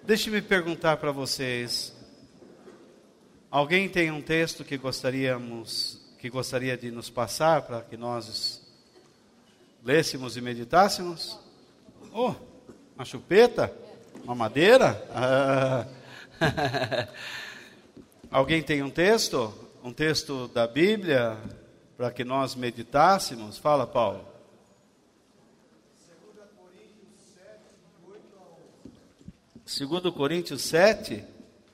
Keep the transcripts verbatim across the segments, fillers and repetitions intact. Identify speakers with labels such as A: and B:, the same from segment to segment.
A: Deixe-me perguntar para vocês, alguém tem um texto que gostaríamos, que gostaria de nos passar para que nós lêssemos e meditássemos? Oh, uma chupeta? Uma madeira? Ah. Alguém tem um texto? Um texto da Bíblia para que nós meditássemos? Fala, Paulo. Segundo Coríntios sete.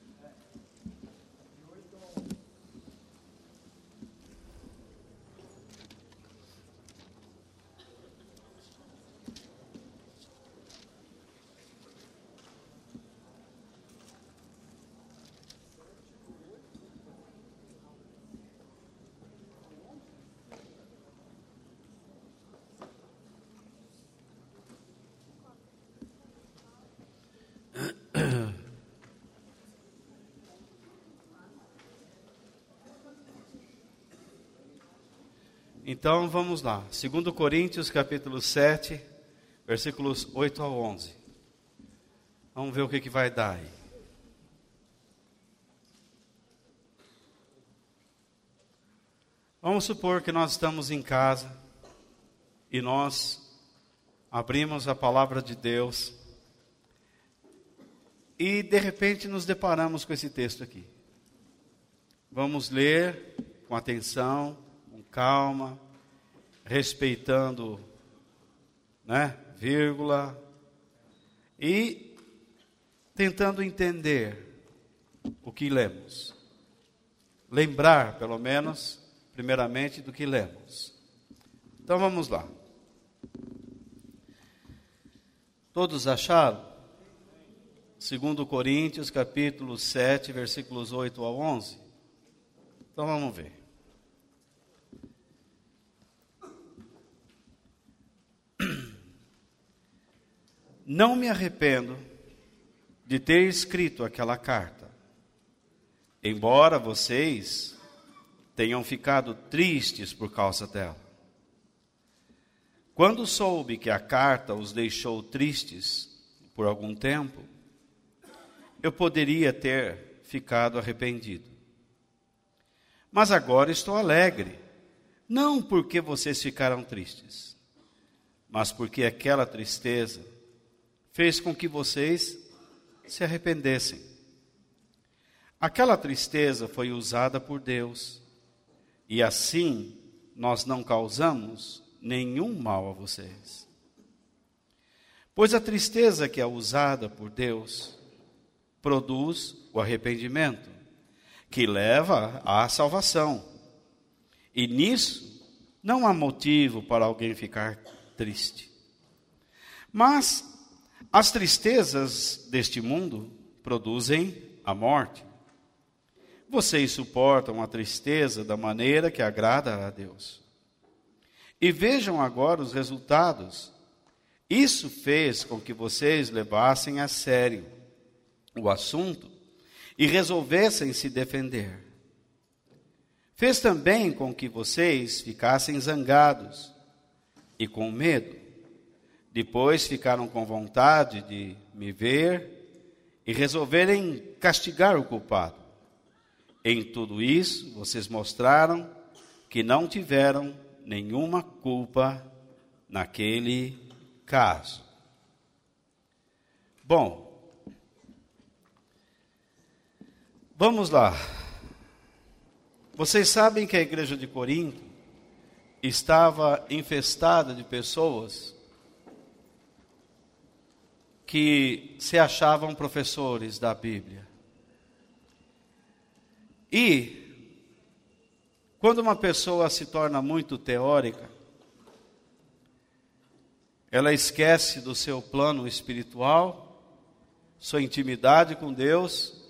A: Então vamos lá, segundo Coríntios capítulo sete, versículos oito ao onze. Vamos ver o que, que vai dar aí. Vamos supor que nós estamos em casa e nós abrimos a palavra de Deus e de repente nos deparamos com esse texto aqui. Vamos ler com atenção, com calma, respeitando, né, vírgula, e tentando entender o que lemos. Lembrar, pelo menos, primeiramente, do que lemos. Então vamos lá. Todos acharam? Segundo Coríntios, capítulo sete, versículos oito ao onze. Então vamos ver. Não me arrependo de ter escrito aquela carta, embora vocês tenham ficado tristes por causa dela. Quando soube que a carta os deixou tristes por algum tempo, eu poderia ter ficado arrependido. Mas agora estou alegre, não porque vocês ficaram tristes, mas porque aquela tristeza fez com que vocês se arrependessem. Aquela tristeza foi usada por Deus, e assim nós não causamos nenhum mal a vocês. Pois a tristeza que é usada por Deus produz o arrependimento, que leva à salvação. E nisso não há motivo para alguém ficar triste. Mas as tristezas deste mundo produzem a morte. Vocês suportam a tristeza da maneira que agrada a Deus. E vejam agora os resultados. Isso fez com que vocês levassem a sério o assunto e resolvessem se defender. Fez também com que vocês ficassem zangados e com medo. Depois ficaram com vontade de me ver e resolverem castigar o culpado. Em tudo isso, vocês mostraram que não tiveram nenhuma culpa naquele caso. Bom, vamos lá. Vocês sabem que a igreja de Corinto estava infestada de pessoas que se achavam professores da Bíblia. E, quando uma pessoa se torna muito teórica, ela esquece do seu plano espiritual, sua intimidade com Deus,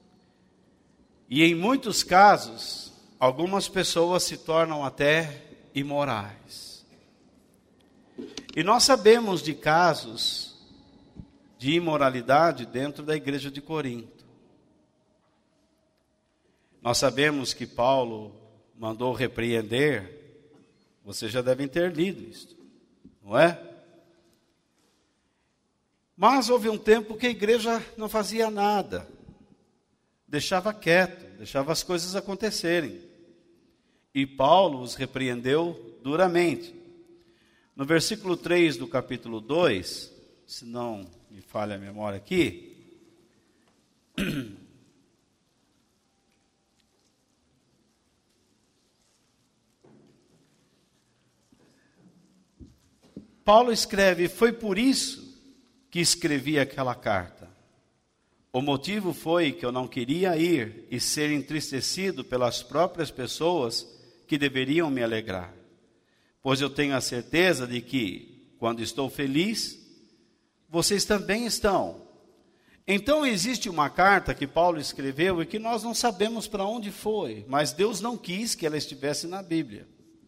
A: e em muitos casos, algumas pessoas se tornam até imorais. E nós sabemos de casos de imoralidade dentro da igreja de Corinto. Nós sabemos que Paulo mandou repreender, vocês já devem ter lido isso, não é? Mas houve um tempo que a igreja não fazia nada, deixava quieto, deixava as coisas acontecerem. E Paulo os repreendeu duramente. No versículo três do capítulo dois, se não me falha a memória aqui, Paulo escreve: foi por isso que escrevi aquela carta. O motivo foi que eu não queria ir e ser entristecido pelas próprias pessoas que deveriam me alegrar. Pois eu tenho a certeza de que, quando estou feliz, vocês também estão. Então existe uma carta que Paulo escreveu e que nós não sabemos para onde foi, mas Deus não quis que ela estivesse na Bíblia.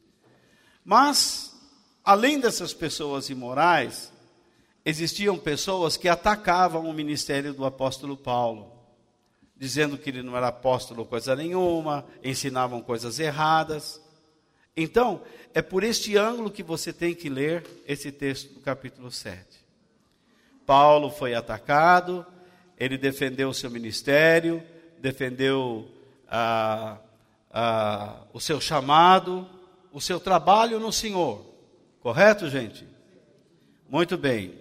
A: Mas, além dessas pessoas imorais, existiam pessoas que atacavam o ministério do apóstolo Paulo, dizendo que ele não era apóstolo coisa nenhuma, ensinavam coisas erradas. Então, é por este ângulo que você tem que ler esse texto do capítulo sete. Paulo foi atacado, ele defendeu o seu ministério, defendeu ah, ah, o seu chamado, o seu trabalho no Senhor. Correto, gente? Muito bem.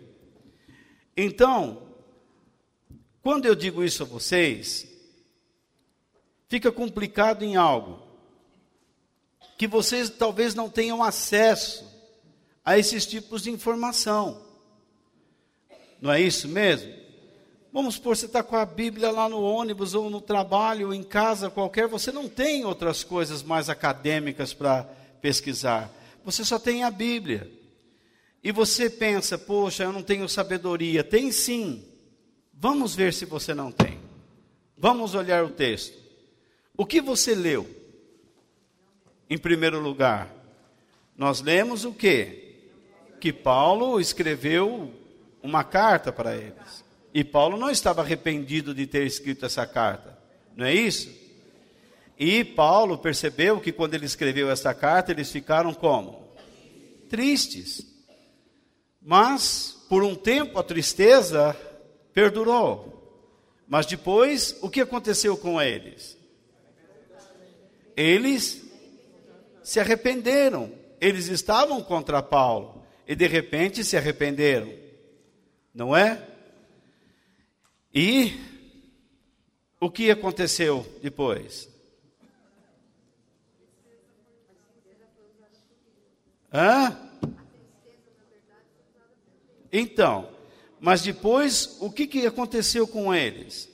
A: Então, quando eu digo isso a vocês, fica complicado em algo, que vocês talvez não tenham acesso a esses tipos de informação. Não é isso mesmo? Vamos supor, você está com a Bíblia lá no ônibus, ou no trabalho, ou em casa qualquer, você não tem outras coisas mais acadêmicas para pesquisar. Você só tem a Bíblia. E você pensa, poxa, eu não tenho sabedoria. Tem sim. Vamos ver se você não tem. Vamos olhar o texto. O que você leu? Em primeiro lugar, nós lemos o quê? Que Paulo escreveu uma carta para eles. E Paulo não estava arrependido de ter escrito essa carta. Não é isso? E Paulo percebeu que quando ele escreveu essa carta, eles ficaram como? Tristes. Mas, por um tempo, a tristeza perdurou. Mas depois, o que aconteceu com eles? Eles se arrependeram. Eles estavam contra Paulo. E de repente se arrependeram. Não é? E o que aconteceu depois? Hã? Então, mas depois, o que, que aconteceu com eles?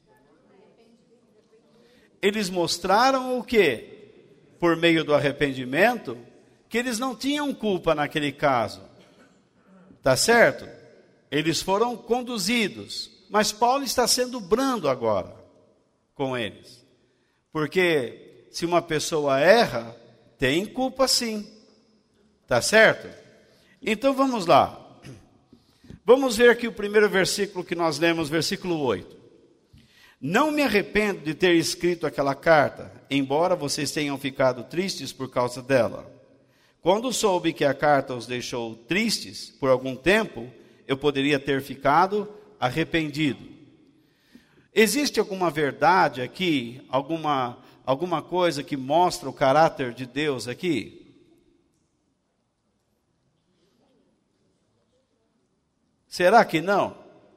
A: Eles mostraram o quê? Por meio do arrependimento, que eles não tinham culpa naquele caso. Tá certo? Eles foram conduzidos. Mas Paulo está sendo brando agora com eles. Porque se uma pessoa erra, tem culpa sim. Tá certo? Então vamos lá. Vamos ver aqui o primeiro versículo que nós lemos, versículo oito. Não me arrependo de ter escrito aquela carta, embora vocês tenham ficado tristes por causa dela. Quando soube que a carta os deixou tristes por algum tempo, eu poderia ter ficado arrependido. Existe alguma verdade aqui, alguma, alguma coisa que mostra o caráter de Deus aqui? Será que não?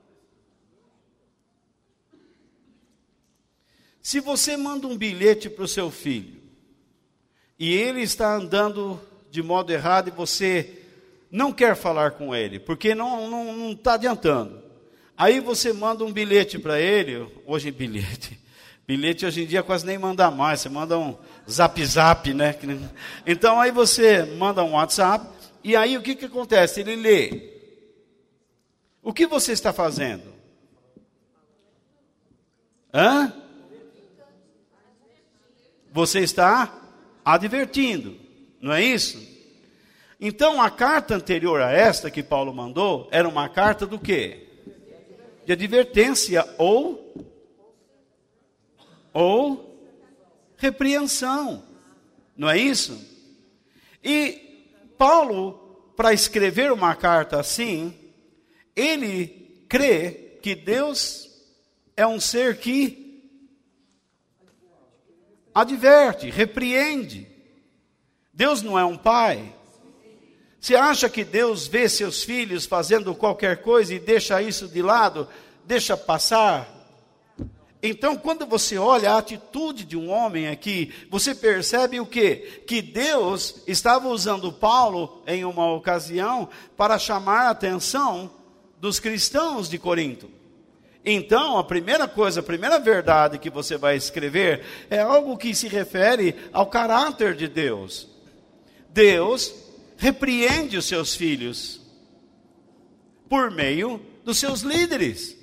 A: Se você manda um bilhete para o seu filho, e ele está andando de modo errado, e você não quer falar com ele, porque não não não está adiantando. Aí você manda um bilhete para ele, hoje bilhete, bilhete hoje em dia quase nem manda mais, você manda um zap zap, né? Então aí você manda um WhatsApp, e aí o que, que acontece? Ele lê. O que você está fazendo? Hã? Você está advertindo, não é isso? Então a carta anterior a esta que Paulo mandou, era uma carta do quê? De advertência ou, ou repreensão, não é isso? E Paulo, para escrever uma carta assim, ele crê que Deus é um ser que adverte, repreende. Deus não é um pai. Você acha que Deus vê seus filhos fazendo qualquer coisa e deixa isso de lado, deixa passar? Então, quando você olha a atitude de um homem aqui, você percebe o quê? Que Deus estava usando Paulo em uma ocasião para chamar a atenção dos cristãos de Corinto. Então, a primeira coisa, a primeira verdade que você vai escrever é algo que se refere ao caráter de Deus. Deus repreende os seus filhos por meio dos seus líderes.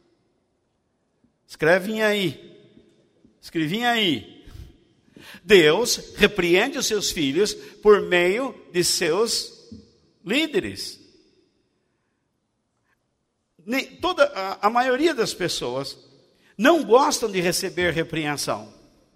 A: Escrevem aí. Escrevinho aí. Deus repreende os seus filhos por meio de seus líderes. Toda, a, a maioria das pessoas não gostam de receber repreensão.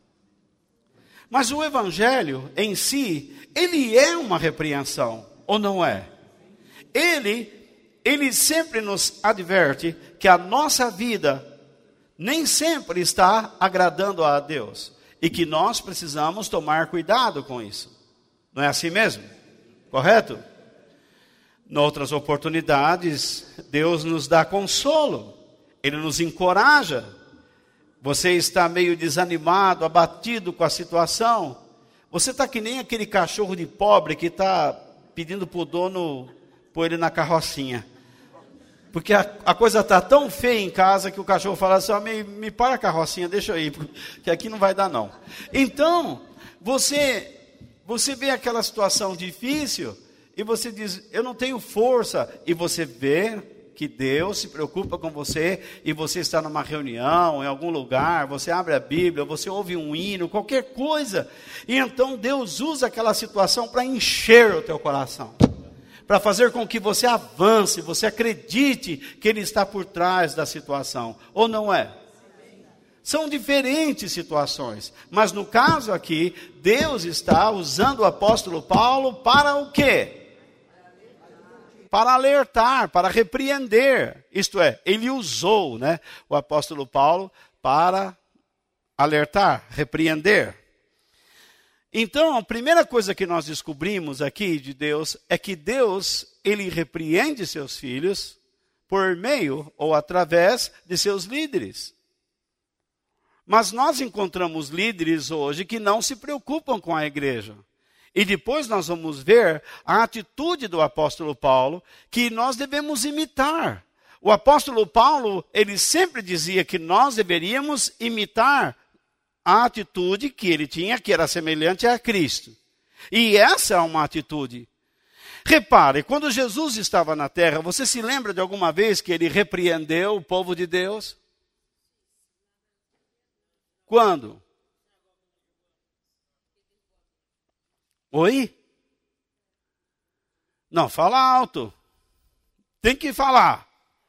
A: Mas o Evangelho em si, ele é uma repreensão, ou não é? Ele, ele sempre nos adverte que a nossa vida nem sempre está agradando a Deus. E que nós precisamos tomar cuidado com isso. Não é assim mesmo? Correto? Em outras oportunidades, Deus nos dá consolo. Ele nos encoraja. Você está meio desanimado, abatido com a situação. Você está que nem aquele cachorro de pobre que está pedindo para o dono pôr ele na carrocinha. Porque a, a coisa está tão feia em casa que o cachorro fala assim, oh, me, me para a carrocinha, deixa eu ir, que aqui não vai dar não. Então, você, você vê aquela situação difícil e você diz, eu não tenho força. E você vê que Deus se preocupa com você e você está numa reunião, em algum lugar, você abre a Bíblia, você ouve um hino, qualquer coisa. E então Deus usa aquela situação para encher o teu coração. Para fazer com que você avance, você acredite que Ele está por trás da situação. Ou não é? São diferentes situações. Mas no caso aqui, Deus está usando o apóstolo Paulo para o quê? Para alertar, para repreender. Isto é, ele usou, né, o apóstolo Paulo para alertar, repreender. Então, a primeira coisa que nós descobrimos aqui de Deus é que Deus, ele repreende seus filhos por meio ou através de seus líderes. Mas nós encontramos líderes hoje que não se preocupam com a igreja. E depois nós vamos ver a atitude do apóstolo Paulo que nós devemos imitar. O apóstolo Paulo, ele sempre dizia que nós deveríamos imitar a atitude que ele tinha, que era semelhante a Cristo. E essa é uma atitude. Repare, quando Jesus estava na terra, você se lembra de alguma vez que ele repreendeu o povo de Deus? Quando? Oi? Não, fala alto. Tem que falar.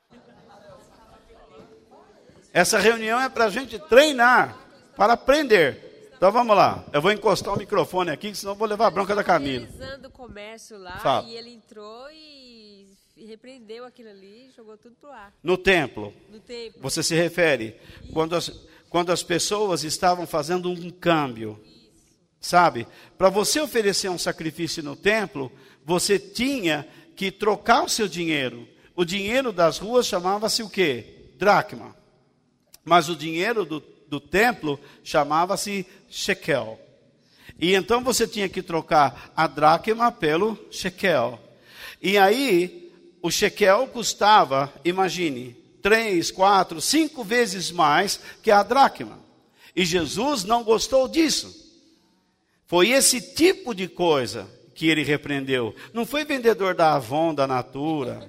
A: Essa reunião é para a gente treinar. Para aprender. Então vamos lá. Eu vou encostar o microfone aqui, senão eu vou levar a bronca da Camila.
B: Realizando o comércio lá,
A: Fala.
B: E ele entrou e repreendeu aquilo ali, jogou tudo pro ar.
A: No templo.
B: No templo.
A: Você se refere quando as, quando as pessoas estavam fazendo um câmbio. Isso. Sabe? Para você oferecer um sacrifício no templo, você tinha que trocar o seu dinheiro. O dinheiro das ruas chamava-se o quê? Dracma. Mas o dinheiro do do templo chamava-se shekel. E então você tinha que trocar a dracma pelo shekel. E aí, o shekel custava, imagine, três, quatro, cinco vezes mais que a dracma. E Jesus não gostou disso. Foi esse tipo de coisa que ele repreendeu. Não foi vendedor da Avon, da Natura,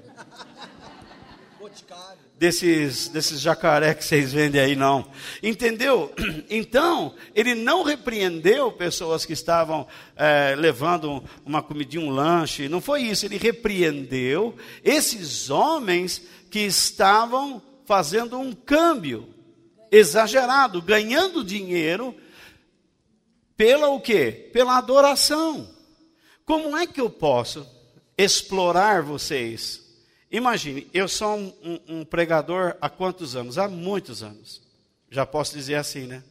A: desses, desses jacaré que vocês vendem aí, não. Entendeu? Então, ele não repreendeu pessoas que estavam é, levando uma comidinha, um lanche. Não foi isso. Ele repreendeu esses homens que estavam fazendo um câmbio exagerado, ganhando dinheiro pela o quê? Pela adoração. Como é que eu posso explorar vocês Imagine, eu sou um, um, um pregador há quantos anos? Há muitos anos. Já posso dizer assim, né?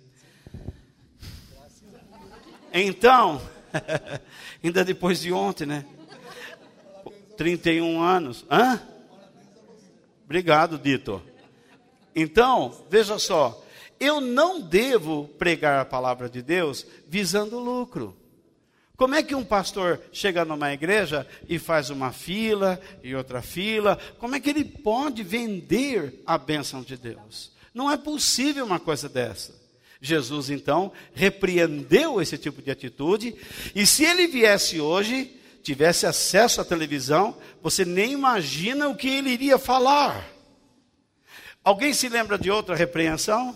A: Então, ainda depois de ontem, né? trinta e um anos. Hã? Obrigado, Dito. Então, veja só. Eu não devo pregar a palavra de Deus visando lucro. Como é que um pastor chega numa igreja e faz uma fila e outra fila? Como é que ele pode vender a bênção de Deus? Não é possível uma coisa dessa. Jesus, então, repreendeu esse tipo de atitude. E se ele viesse hoje, tivesse acesso à televisão, você nem imagina o que ele iria falar. Alguém se lembra de outra repreensão?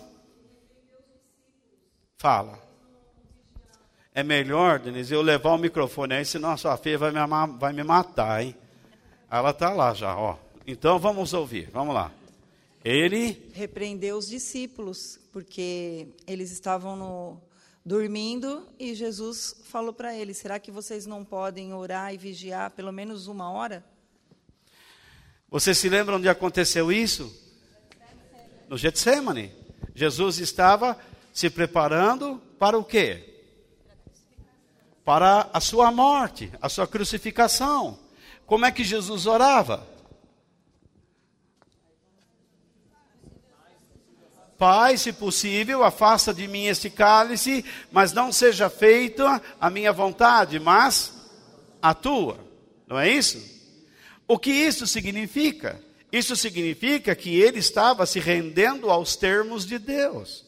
A: Fala. É melhor, Denise, eu levar o microfone aí, senão a sua filha vai me, amar, vai me matar, hein? Ela está lá já, ó. Então vamos ouvir, vamos lá. Ele
C: repreendeu os discípulos, porque eles estavam no, dormindo e Jesus falou para eles, será que vocês não podem orar e vigiar pelo menos uma hora?
A: Vocês se lembram onde aconteceu isso? No Getsêmani. Jesus estava se preparando para o quê? Para a sua morte, a sua crucificação. Como é que Jesus orava? Pai, se possível, afasta de mim este cálice, mas não seja feita a minha vontade, mas a tua. Não é isso? O que isso significa? Isso significa que ele estava se rendendo aos termos de Deus.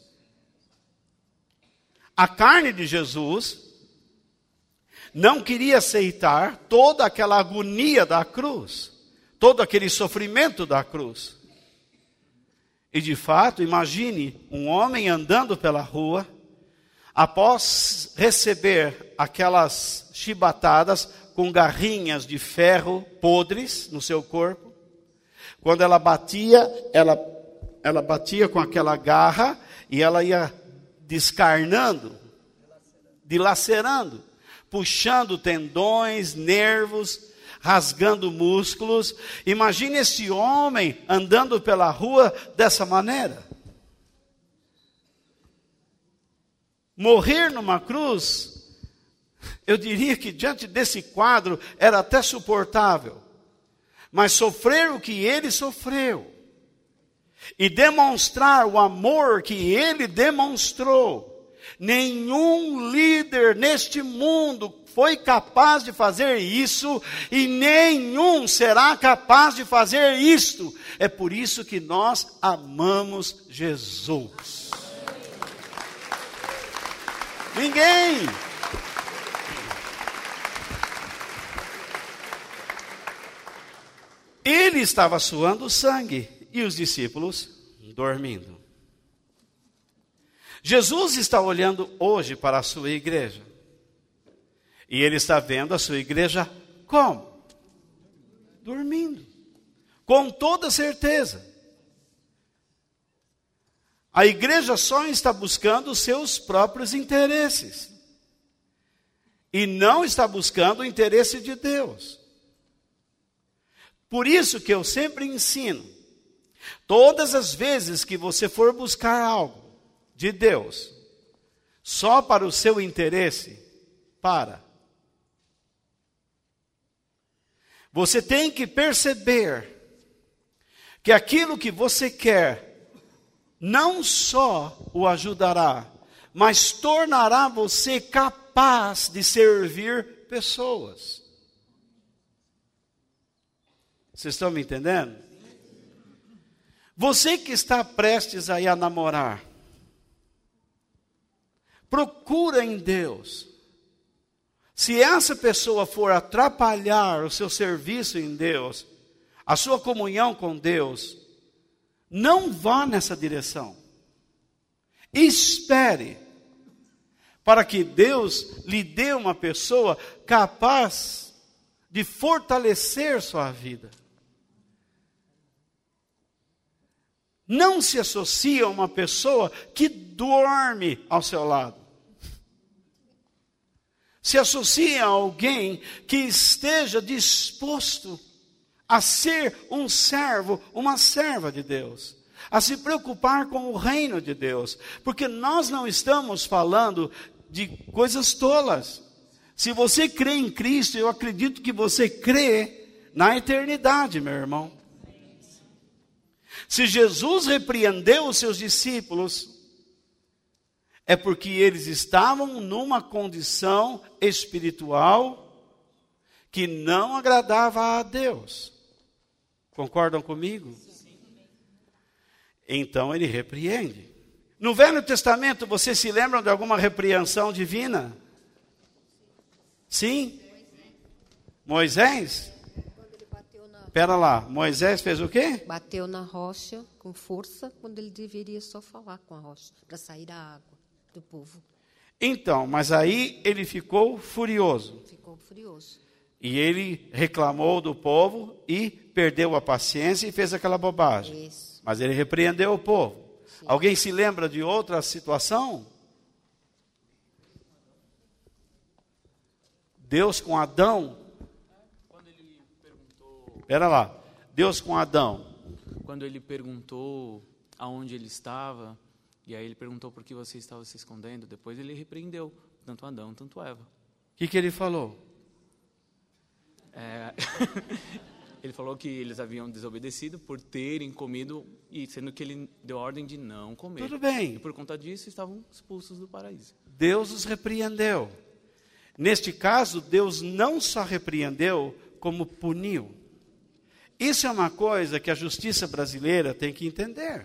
A: A carne de Jesus não queria aceitar toda aquela agonia da cruz, todo aquele sofrimento da cruz. E de fato, imagine um homem andando pela rua, após receber aquelas chibatadas com garrinhas de ferro podres no seu corpo. Quando ela batia, ela, ela batia com aquela garra e ela ia descarnando, dilacerando, puxando tendões, nervos, rasgando músculos. Imagine esse homem andando pela rua dessa maneira. Morrer numa cruz, eu diria que diante desse quadro era até suportável. Mas sofrer o que ele sofreu e demonstrar o amor que ele demonstrou, nenhum líder neste mundo foi capaz de fazer isso e nenhum será capaz de fazer isto. É por isso que nós amamos Jesus. Ninguém. Ele estava suando sangue e os discípulos dormindo. Jesus está olhando hoje para a sua igreja. E ele está vendo a sua igreja como? Dormindo. Com toda certeza. A igreja só está buscando os seus próprios interesses. E não está buscando o interesse de Deus. Por isso que eu sempre ensino, todas as vezes que você for buscar algo de Deus, só para o seu interesse, para. Você tem que perceber que aquilo que você quer, não só o ajudará, mas tornará você capaz de servir pessoas. Vocês estão me entendendo? Você que está prestes aí a namorar, procura em Deus. Se essa pessoa for atrapalhar o seu serviço em Deus, a sua comunhão com Deus, não vá nessa direção. Espere para que Deus lhe dê uma pessoa capaz de fortalecer sua vida. Não se associe a uma pessoa que dorme ao seu lado. Se associe a alguém que esteja disposto a ser um servo, uma serva de Deus, a se preocupar com o reino de Deus, porque nós não estamos falando de coisas tolas. Se você crê em Cristo, eu acredito que você crê na eternidade, meu irmão. Se Jesus repreendeu os seus discípulos, é porque eles estavam numa condição espiritual que não agradava a Deus. Concordam comigo? Então ele repreende. No Velho Testamento, vocês se lembram de alguma repreensão divina? Sim? Moisés? Espera lá, Moisés fez o quê?
D: Bateu na rocha com força, quando ele deveria só falar com a rocha, para sair a água do povo.
A: Então, mas aí ele ficou furioso.
D: Ficou furioso.
A: E ele reclamou do povo e perdeu a paciência e fez aquela bobagem.
D: Isso.
A: Mas ele repreendeu o povo.
D: Sim.
A: Alguém se lembra de outra situação? Deus com Adão.
E: Quando ele perguntou,
A: Espera lá. Deus com Adão.
E: quando ele perguntou aonde ele estava, e aí ele perguntou por que você estava se escondendo, depois ele repreendeu tanto Adão, tanto Eva.
A: O que, que ele falou?
E: É, ele falou que eles haviam desobedecido por terem comido, e sendo que ele deu ordem de não comer.
A: Tudo bem.
E: E por conta disso estavam expulsos do paraíso.
A: Deus os repreendeu. Neste caso, Deus não só repreendeu, como puniu. Isso é uma coisa que a justiça brasileira tem que entender.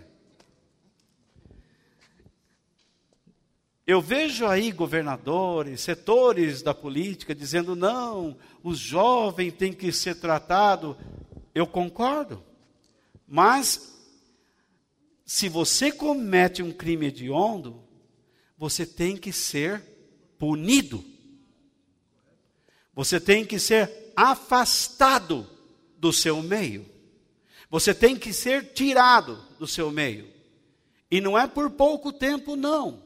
A: Eu vejo aí governadores, setores da política dizendo, não, o jovem tem que ser tratado. Eu concordo. Mas, se você comete um crime hediondo, você tem que ser punido. Você tem que ser afastado do seu meio. Você tem que ser tirado do seu meio. E não é por pouco tempo, não.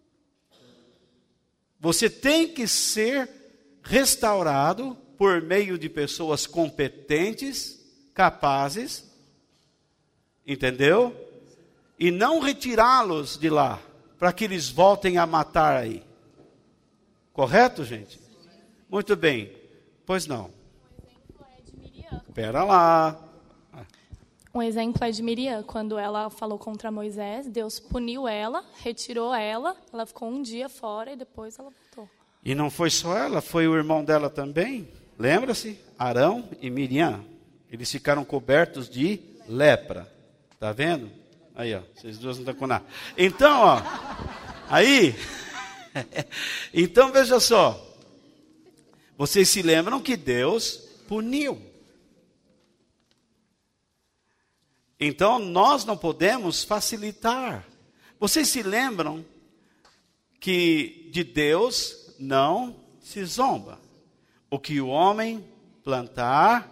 A: Você tem que ser restaurado por meio de pessoas competentes, capazes, entendeu? E não retirá-los de lá, para que eles voltem a matar aí. Correto, gente? Muito bem. Pois não. Espera lá.
F: Um exemplo é de Miriam, quando ela falou contra Moisés, Deus puniu ela, retirou ela, ela ficou um dia fora e depois ela voltou.
A: E não foi só ela, foi o irmão dela também. Lembra-se? Arão e Miriam. Eles ficaram cobertos de lepra. Tá vendo? Aí, ó. Vocês duas não estão com nada. Então, ó. Aí. Então, veja só. Vocês se lembram que Deus puniu. Então, nós não podemos facilitar. Vocês se lembram que de Deus não se zomba. O que o homem plantar,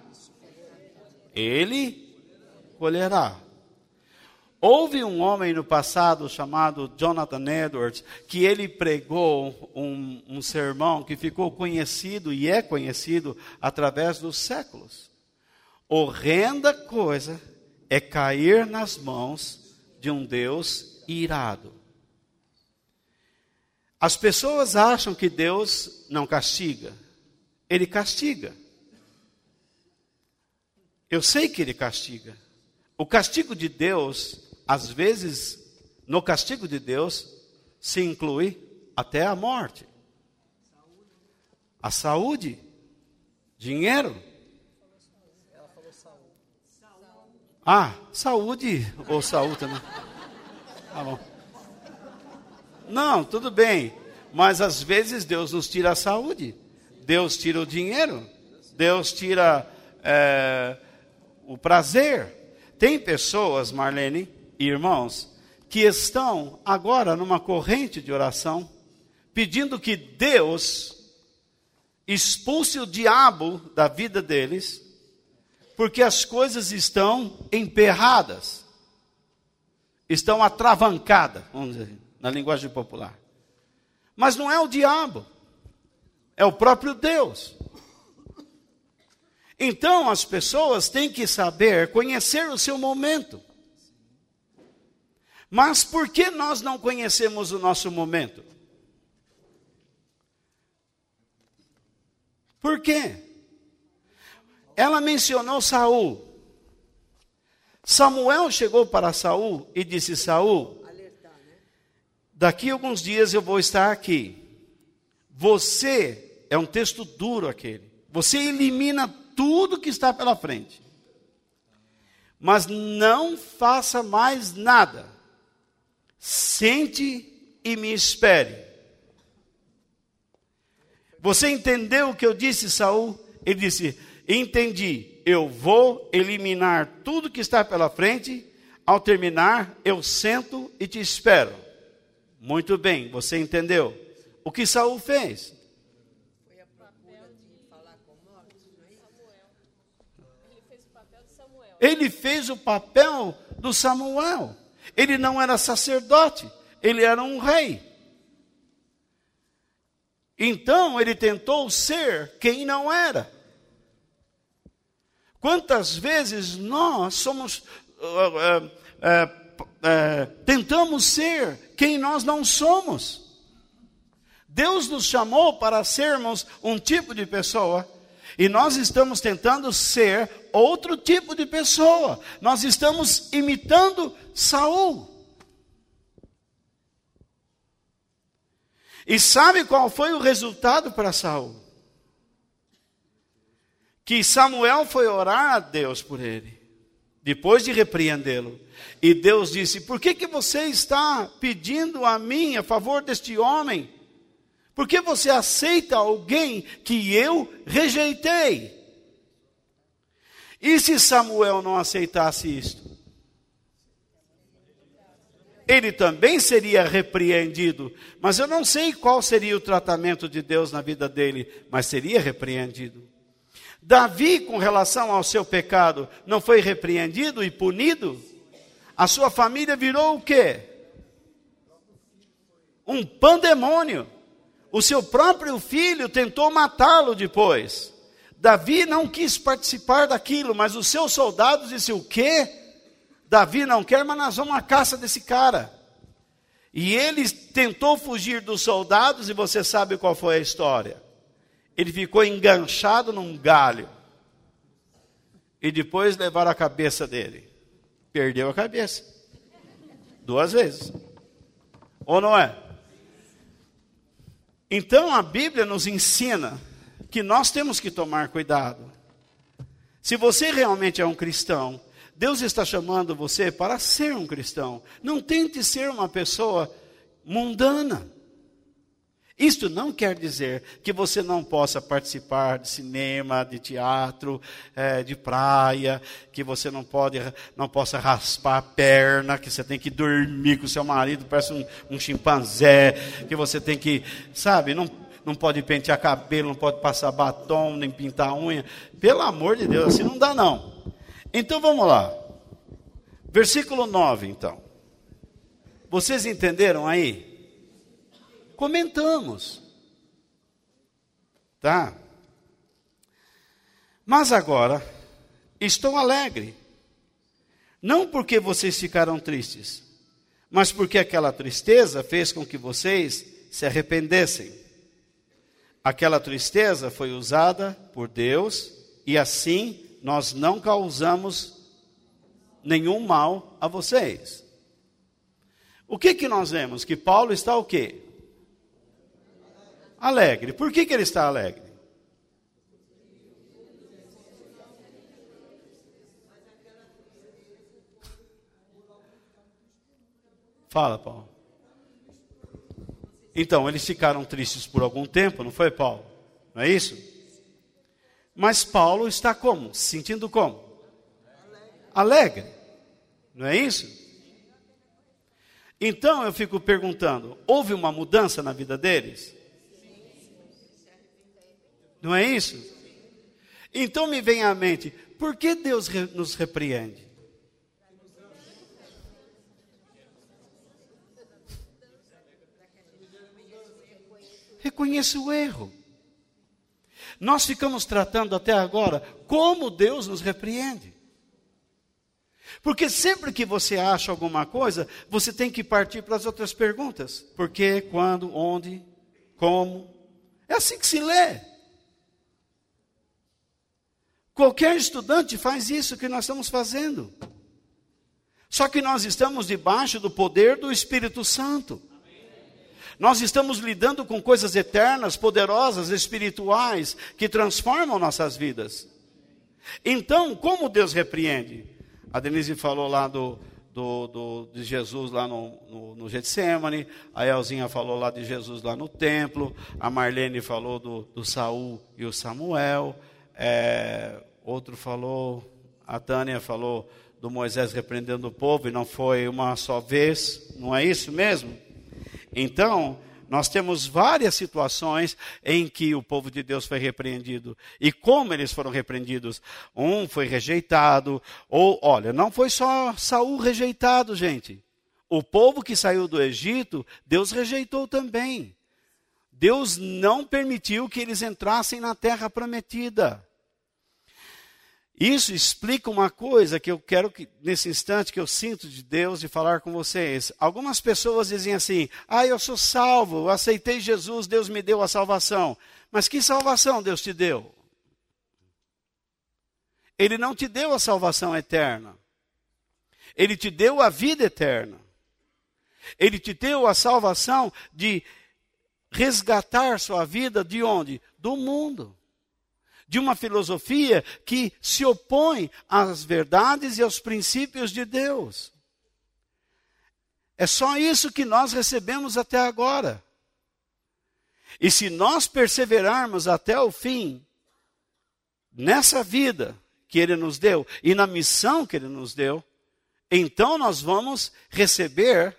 A: ele colherá. Houve um homem no passado chamado Jonathan Edwards, que ele pregou um, um sermão que ficou conhecido e é conhecido através dos séculos. Horrenda coisa é cair nas mãos de um Deus irado. As pessoas acham que Deus não castiga. Ele castiga. Eu sei que ele castiga. O castigo de Deus, às vezes, no castigo de Deus, se inclui até a morte. A saúde, dinheiro. Ah, saúde ou saúde também. Tá bom. Não, tudo bem. Mas às vezes Deus nos tira a saúde. Deus tira o dinheiro. Deus tira é, o prazer. Tem pessoas, Marlene e irmãos, que estão agora numa corrente de oração, pedindo que Deus expulse o diabo da vida deles, porque as coisas estão emperradas, estão atravancadas, vamos dizer, na linguagem popular. Mas não é o diabo, é o próprio Deus. Então as pessoas têm que saber conhecer o seu momento. Mas por que nós não conhecemos o nosso momento? Por quê? Ela mencionou Saul. Samuel chegou para Saul e disse: Saul, daqui a alguns dias eu vou estar aqui. Você, é um texto duro aquele, você elimina tudo que está pela frente. Mas não faça mais nada. Sente e me espere. Você entendeu o que eu disse, Saul? Ele disse: entendi. Eu vou eliminar tudo que está pela frente. Ao terminar, eu sento e te espero. Muito bem, você entendeu. O que Saul fez?
D: Foi a procura de falar com mortos, não é isso?
F: Ele fez o papel de Samuel.
A: Ele fez o papel do Samuel. Ele não era sacerdote, ele era um rei. Então ele tentou ser quem não era. Quantas vezes nós somos, uh, uh, uh, uh, tentamos ser quem nós não somos? Deus nos chamou para sermos um tipo de pessoa, e nós estamos tentando ser outro tipo de pessoa. Nós estamos imitando Saul. E sabe qual foi o resultado para Saul? Que Samuel foi orar a Deus por ele, depois de repreendê-lo. E Deus disse: por que que você está pedindo a mim a favor deste homem? Por que você aceita alguém que eu rejeitei? E se Samuel não aceitasse isto? Ele também seria repreendido. Mas eu não sei qual seria o tratamento de Deus na vida dele, mas seria repreendido. Davi, com relação ao seu pecado, não foi repreendido e punido? A sua família virou o quê? Um pandemônio. O seu próprio filho tentou matá-lo depois. Davi não quis participar daquilo, mas os seus soldados disseram: o quê? Davi não quer, mas nós vamos à caça desse cara. E ele tentou fugir dos soldados, e você sabe qual foi a história. Ele ficou enganchado num galho. E depois levaram a cabeça dele. Perdeu a cabeça. Duas vezes. Ou não é? Então a Bíblia nos ensina que nós temos que tomar cuidado. Se você realmente é um cristão, Deus está chamando você para ser um cristão. Não tente ser uma pessoa mundana. Isto não quer dizer que você não possa participar de cinema, de teatro, é, de praia, que você não, pode, não possa raspar a perna, que você tem que dormir com o seu marido, parece um, um chimpanzé, que você tem que, sabe, não, não pode pentear cabelo, não pode passar batom, nem pintar unha. Pelo amor de Deus, assim não dá não. Então vamos lá. Versículo nove, então. Vocês entenderam aí? Comentamos. Tá? Mas agora, estou alegre. Não porque vocês ficaram tristes, mas porque aquela tristeza fez com que vocês se arrependessem. Aquela tristeza foi usada por Deus, e assim nós não causamos nenhum mal a vocês. O que que nós vemos? Que Paulo está o quê? Alegre. Por que que ele está alegre? Fala, Paulo. Então, eles ficaram tristes por algum tempo, não foi, Paulo? Não é isso? Mas Paulo está como? Se sentindo como? Alegre. Não é isso? Então, eu fico perguntando, houve uma mudança na vida deles? Não é isso? Então me vem à mente, por que Deus nos repreende? Reconheça o erro. Nós ficamos tratando até agora como Deus nos repreende. Porque sempre que você acha alguma coisa, você tem que partir para as outras perguntas. Por quê, quando, onde, como. É assim que se lê. Qualquer estudante faz isso que nós estamos fazendo. Só que nós estamos debaixo do poder do Espírito Santo. Nós estamos lidando com coisas eternas, poderosas, espirituais, que transformam nossas vidas. Então, como Deus repreende? A Denise falou lá do, do, do, de Jesus lá no, no, no Getsêmani, a Elzinha falou lá de Jesus lá no templo, a Marlene falou do, do Saul e o Samuel, é, outro falou, a Tânia falou do Moisés repreendendo o povo, e não foi uma só vez, não é isso mesmo? Então, nós temos várias situações em que o povo de Deus foi repreendido. E como eles foram repreendidos? Um foi rejeitado, ou, olha, não foi só Saul rejeitado, gente. O povo que saiu do Egito, Deus rejeitou também. Deus não permitiu que eles entrassem na terra prometida. Isso explica uma coisa que eu quero que, nesse instante, que eu sinto de Deus de falar com vocês. Algumas pessoas dizem assim, ah, eu sou salvo, eu aceitei Jesus, Deus me deu a salvação. Mas que salvação Deus te deu? Ele não te deu a salvação eterna. Ele te deu a vida eterna. Ele te deu a salvação de resgatar sua vida de onde? Do mundo. De uma filosofia que se opõe às verdades e aos princípios de Deus. É só isso que nós recebemos até agora. E se nós perseverarmos até o fim, nessa vida que Ele nos deu, e na missão que Ele nos deu, então nós vamos receber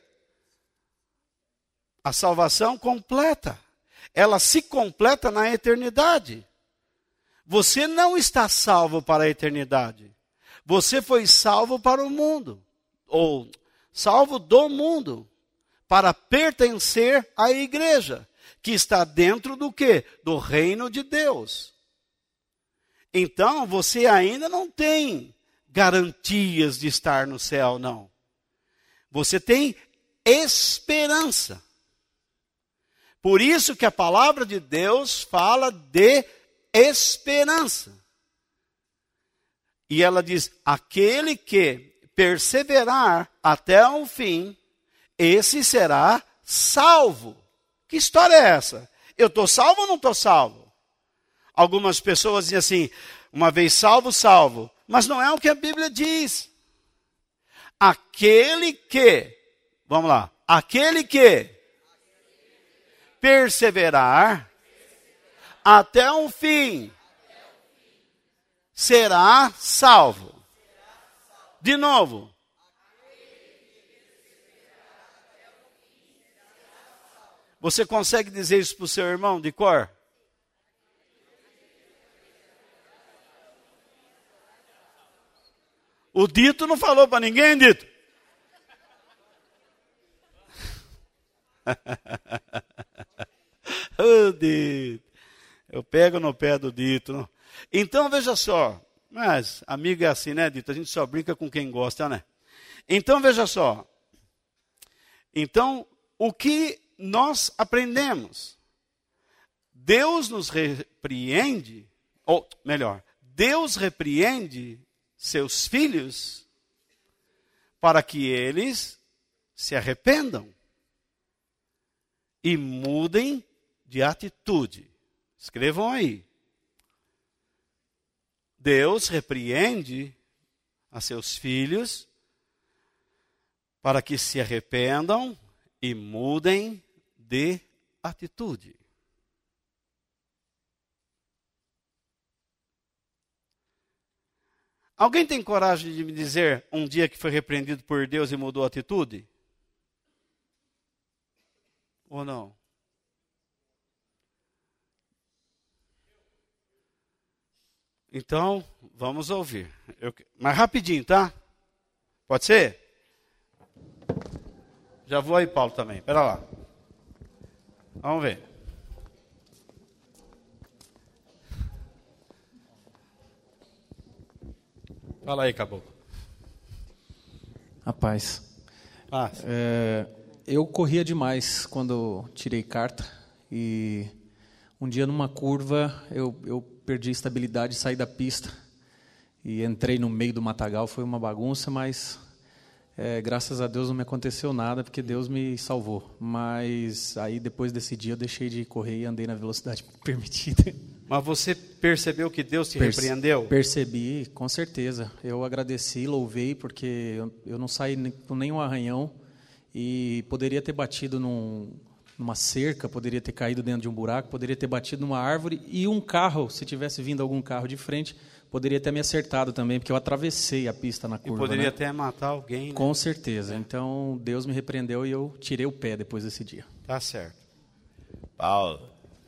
A: a salvação completa. Ela se completa na eternidade. Você não está salvo para a eternidade. Você foi salvo para o mundo. Ou salvo do mundo. Para pertencer à igreja. Que está dentro do quê? Do reino de Deus. Então, você ainda não tem garantias de estar no céu, não. Você tem esperança. Por isso que a palavra de Deus fala de esperança. E ela diz, aquele que perseverar até o fim, esse será salvo. Que história é essa? Eu estou salvo ou não estou salvo? Algumas pessoas dizem assim, uma vez salvo, salvo. Mas não é o que a Bíblia diz. Aquele que, vamos lá, aquele que perseverar até o fim, será salvo. De novo. Você consegue dizer isso para o seu irmão de cor? O Dito não falou para ninguém, Dito. Oh, Dito. Eu pego no pé do Dito. Então, veja só. Mas, amigo é assim, né, Dito? A gente só brinca com quem gosta, né? Então, veja só. Então, o que nós aprendemos? Deus nos repreende, ou melhor, Deus repreende seus filhos para que eles se arrependam e mudem de atitude. Escrevam aí. Deus repreende a seus filhos para que se arrependam e mudem de atitude. Alguém tem coragem de me dizer um dia que foi repreendido por Deus e mudou a atitude? Ou não? Então, vamos ouvir. Eu, mas rapidinho, tá? Pode ser? Já vou aí, Paulo, também. Espera lá. Vamos ver. Fala aí, caboclo.
G: Rapaz,
A: Ah,
G: é, eu corria demais quando tirei carta e um dia numa curva eu, eu perdi a estabilidade, saí da pista e entrei no meio do matagal. Foi uma bagunça, mas é, graças a Deus não me aconteceu nada porque Deus me salvou. Mas aí depois desse dia eu deixei de correr e andei na velocidade permitida.
A: mas você percebeu que Deus te
G: Perce-
A: repreendeu?
G: Percebi, com certeza. Eu agradeci, louvei, porque eu, eu não saí nem- com nenhum arranhão e poderia ter batido num, numa cerca, poderia ter caído dentro de um buraco, poderia ter batido numa árvore e um carro, se tivesse vindo algum carro de frente, poderia ter me acertado também, porque eu atravessei a pista na
A: E
G: curva.
A: poderia
G: né?
A: até matar alguém, né?
G: Com certeza. Então, Deus me repreendeu e eu tirei o pé depois desse dia.
A: Tá certo. Paulo.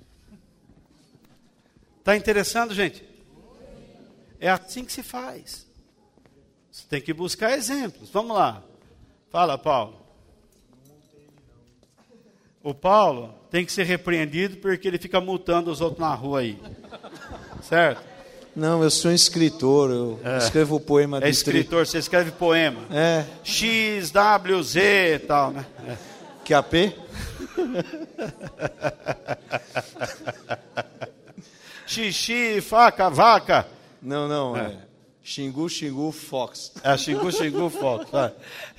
A: Tá interessando, gente? É assim que se faz. Você tem que buscar exemplos. Vamos lá. Fala, Paulo. O Paulo tem que ser repreendido porque ele fica multando os outros na rua aí. Certo?
H: Não, eu sou um escritor, eu escrevo o poema
A: É
H: de
A: escritor, você escreve poema.
H: tri- É,
A: X, W, Z e tal, né? É.
H: que A P?
A: Xixi, faca, vaca.
H: Não, não, é. Xingu, Xingu, Fox.
A: É xingu, xingu, foto. Vai.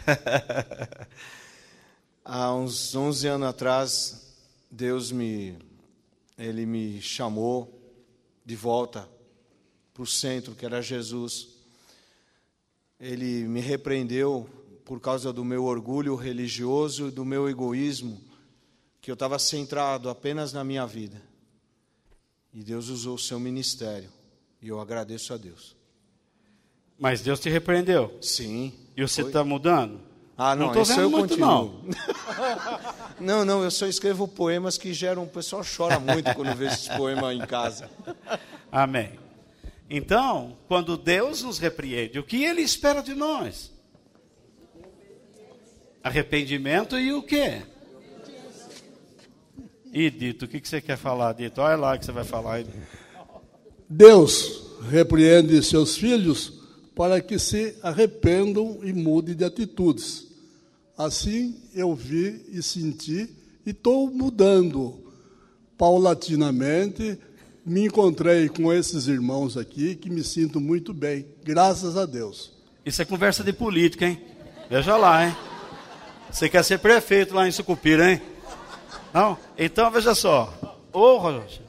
H: Há uns onze anos atrás, Deus me, ele me chamou de volta para o centro, que era Jesus. Ele me repreendeu por causa do meu orgulho religioso e do meu egoísmo, que eu estava centrado apenas na minha vida. E Deus usou o seu ministério, e eu agradeço a Deus.
A: Mas Deus te repreendeu.
H: Sim.
A: E você
H: Foi.
A: está mudando?
H: Ah, não,
A: Não tô
H: isso
A: vendo
H: eu
A: muito,
H: continuo. Não. não, eu só escrevo poemas que geram... O pessoal chora muito quando vê esses poemas em casa.
A: Amém. Então, quando Deus nos repreende, o que Ele espera de nós? Arrependimento e o quê? E Dito, o que você quer falar, Dito? Olha lá o que você vai falar.
I: Deus repreende seus filhos para que se arrependam e mudem de atitudes. Assim eu vi e senti e estou mudando paulatinamente. Me encontrei com esses irmãos aqui que me sinto muito bem, graças a Deus.
A: Isso é conversa de política, hein? Veja lá, hein? Você quer ser prefeito lá em Sucupira, hein? Não? Então, veja só. Ô, Roger.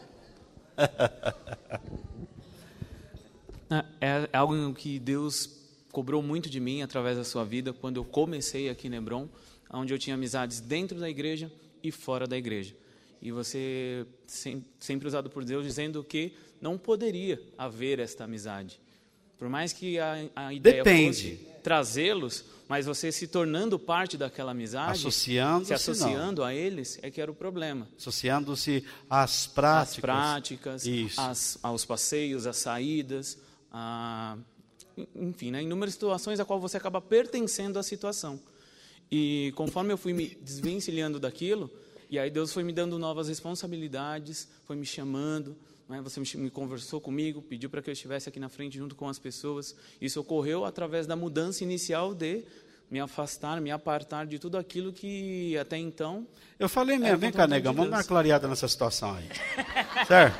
E: É algo que Deus cobrou muito de mim através da sua vida quando eu comecei aqui em Hebron, onde eu tinha amizades dentro da igreja e fora da igreja. E você sempre usado por Deus dizendo que não poderia haver esta amizade. Por mais que a, a ideia
A: Depende.
E: fosse trazê-los, mas você se tornando parte daquela amizade,
A: Associando-se,
E: se associando a eles, é que era o problema.
A: Associando-se às práticas.
E: As práticas,
A: Isso.
E: as, aos passeios, às saídas, a, enfim, né, inúmeras situações a qual você acaba pertencendo à situação. E conforme eu fui me desvencilhando daquilo, e aí Deus foi me dando novas responsabilidades, foi me chamando, né, você me, me conversou comigo, pediu para que eu estivesse aqui na frente junto com as pessoas. Isso ocorreu através da mudança inicial de me afastar, me apartar de tudo aquilo que até então...
A: Eu falei mesmo,
E: É,
A: vem
E: com
A: cá,
E: vontade
A: negão,
E: de
A: vamos dar
E: Deus.
A: uma clareada nessa situação aí. Certo?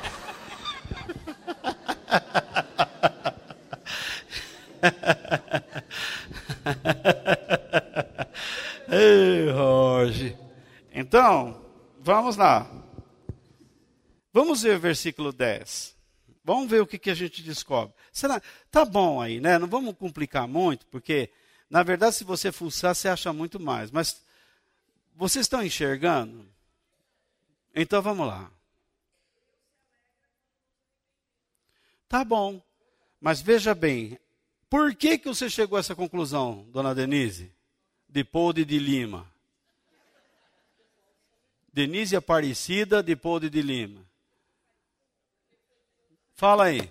A: Ei, Roger. Então, vamos lá. Vamos ver o versículo dez. Vamos ver o que, que a gente descobre. Será? Tá bom aí, né? Não vamos complicar muito, porque, na verdade, se você fuçar, você acha muito mais. Mas vocês estão enxergando? Então vamos lá. Tá bom. Mas veja bem, por que, que você chegou a essa conclusão, dona Denise? De Polde de Lima. Denise Aparecida de Polde de Lima. Fala aí.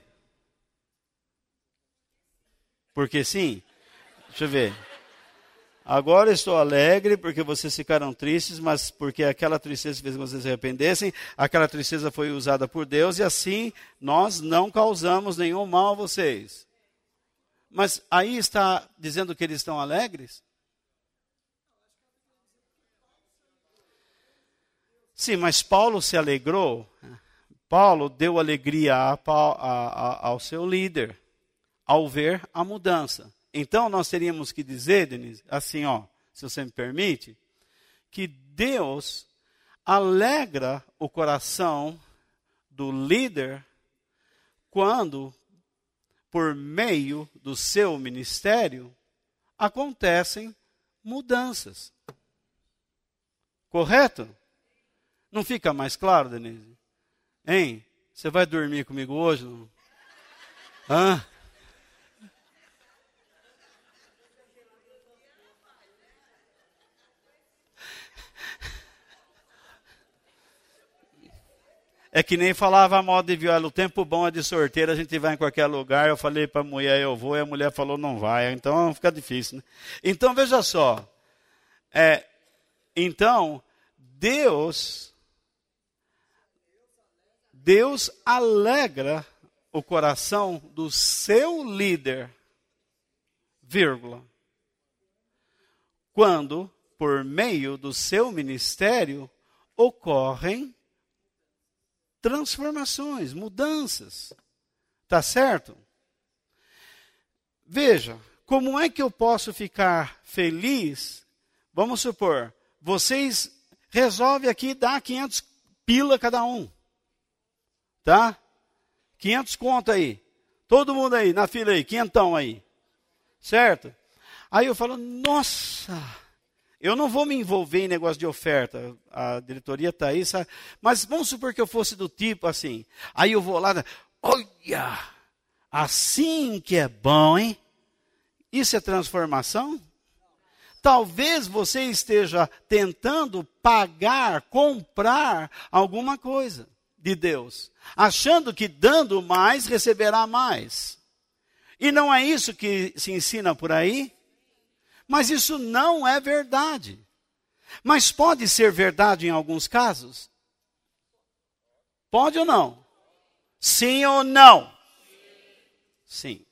A: Porque sim? Deixa eu ver. Agora estou alegre porque vocês ficaram tristes, mas porque aquela tristeza fez com que vocês se arrependessem, aquela tristeza foi usada por Deus e assim nós não causamos nenhum mal a vocês. Mas aí está dizendo que eles estão alegres? Sim, mas Paulo se alegrou. Paulo deu alegria a, a, a, ao seu líder ao ver a mudança. Então nós teríamos que dizer, Denise, assim, ó, se você me permite, que Deus alegra o coração do líder quando, por meio do seu ministério, acontecem mudanças. Correto? Não fica mais claro, Denise? Hein? Você vai dormir comigo hoje? Não? Hã? É que nem falava a moda de viola, o tempo bom é de sorteiro, a gente vai em qualquer lugar. Eu falei para a mulher, eu vou, e a mulher falou, não vai. Então fica difícil, né? Então veja só. É, então, Deus, Deus alegra o coração do seu líder, vírgula, quando, por meio do seu ministério, ocorrem transformações, mudanças. Tá certo? Veja, como é que eu posso ficar feliz? Vamos supor, vocês resolvem aqui dar quinhentos pila cada um. Tá? quinhentos conto aí. Todo mundo aí, na fila aí, quinhentão aí. Certo? Aí eu falo, nossa, eu não vou me envolver em negócio de oferta. A diretoria está aí, sabe? Mas vamos supor que eu fosse do tipo assim. Aí eu vou lá, olha, assim que é bom, hein? Isso é transformação? Talvez você esteja tentando pagar, comprar alguma coisa de Deus, achando que dando mais, receberá mais. E não é isso que se ensina por aí? Mas isso não é verdade. Mas pode ser verdade em alguns casos? Pode ou não? Sim ou não? Sim.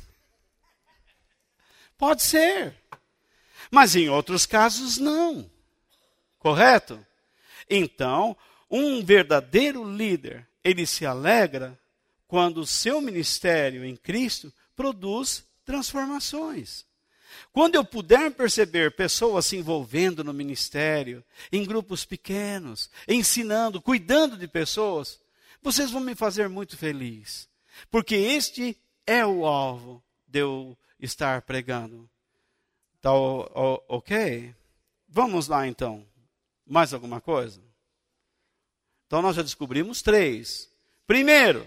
A: Pode ser. Mas em outros casos não. Correto? Então, um verdadeiro líder, ele se alegra quando o seu ministério em Cristo produz transformações. Quando eu puder perceber pessoas se envolvendo no ministério, em grupos pequenos, ensinando, cuidando de pessoas, vocês vão me fazer muito feliz. Porque este é o alvo de eu estar pregando. Tá ok? Vamos lá então. Mais alguma coisa? Então nós já descobrimos três. Primeiro,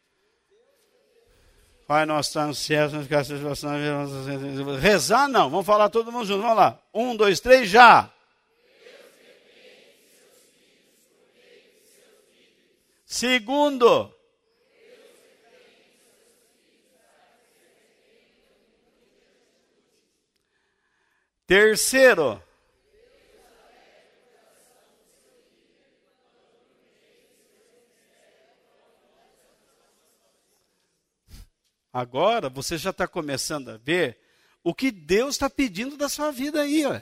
A: Pai nosso está no céu, rezar não, vamos falar todo mundo junto, vamos lá. Um, dois, três, já. Segundo. Terceiro. Agora você já está começando a ver o que Deus está pedindo da sua vida aí. Ó.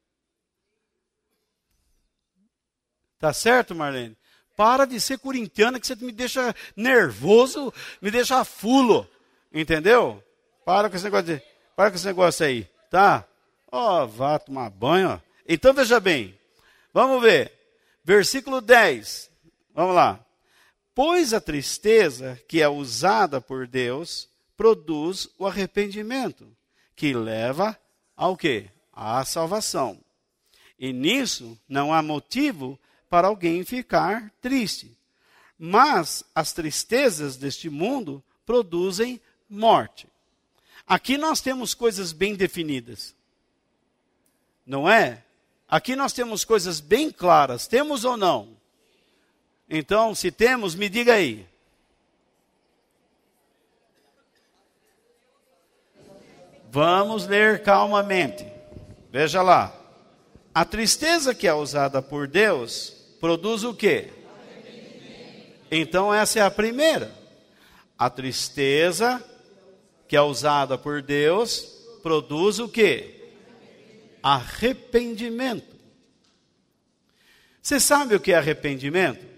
A: Tá certo, Marlene? Para de ser corintiana que você me deixa nervoso, me deixa fulo. Entendeu? Para com esse negócio, de, para com esse negócio aí. Tá? Ó, oh, vá tomar banho. Ó. Então veja bem. Vamos ver. Versículo dez. Vamos lá. Pois a tristeza que é usada por Deus produz o arrependimento, que leva ao quê? À salvação. E nisso não há motivo para alguém ficar triste. Mas as tristezas deste mundo produzem morte. Aqui nós temos coisas bem definidas. Não é? Aqui nós temos coisas bem claras. Temos ou não? Então, se temos, me diga aí. Vamos ler calmamente. Veja lá. A tristeza que é usada por Deus produz o quê? Então essa é a primeira. A tristeza que é usada por Deus, produz o quê? Arrependimento. Você sabe o que é arrependimento?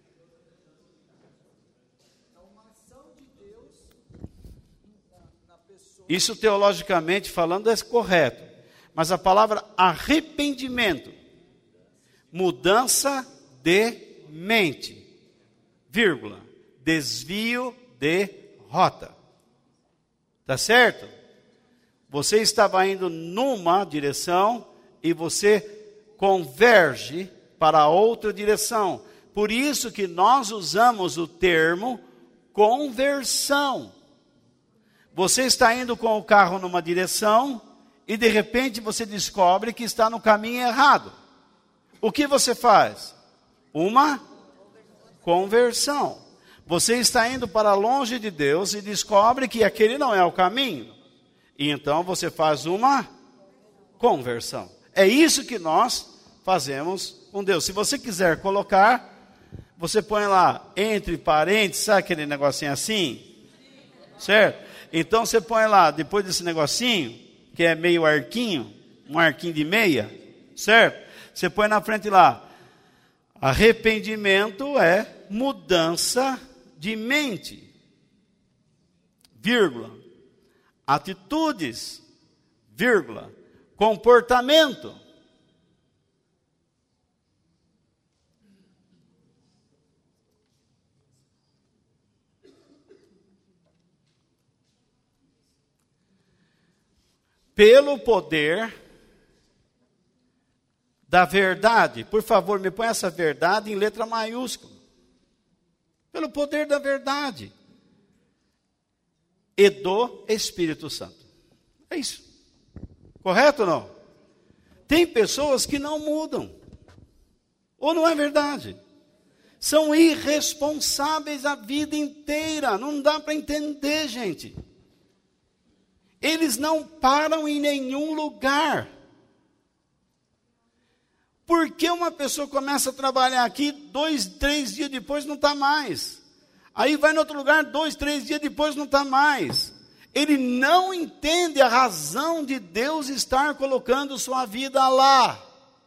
A: Isso teologicamente falando é correto. Mas a palavra arrependimento, mudança de mente, vírgula, desvio de rota. Tá certo? Você estava indo numa direção e você converge para outra direção. Por isso que nós usamos o termo conversão. Você está indo com o carro numa direção e de repente você descobre que está no caminho errado. O que você faz? Uma conversão. Você está indo para longe de Deus e descobre que aquele não é o caminho. E então você faz uma conversão. É isso que nós fazemos com Deus. Se você quiser colocar, você põe lá entre parênteses, sabe aquele negocinho assim? Certo? Então você põe lá, depois desse negocinho, que é meio arquinho, um arquinho de meia, certo? Você põe na frente lá, arrependimento é mudança de mente, vírgula, atitudes, vírgula, comportamento. Pelo poder da verdade. Por favor, me põe essa verdade em letra maiúscula. Pelo poder da verdade. E do Espírito Santo. É isso. Correto ou não? Tem pessoas que não mudam. Ou não é verdade? São irresponsáveis a vida inteira. Não dá para entender, gente. Eles não param em nenhum lugar. Por que uma pessoa começa a trabalhar aqui, dois, três dias depois não está mais? Aí vai em outro lugar, dois, três dias depois não está mais. Ele não entende a razão de Deus estar colocando sua vida lá.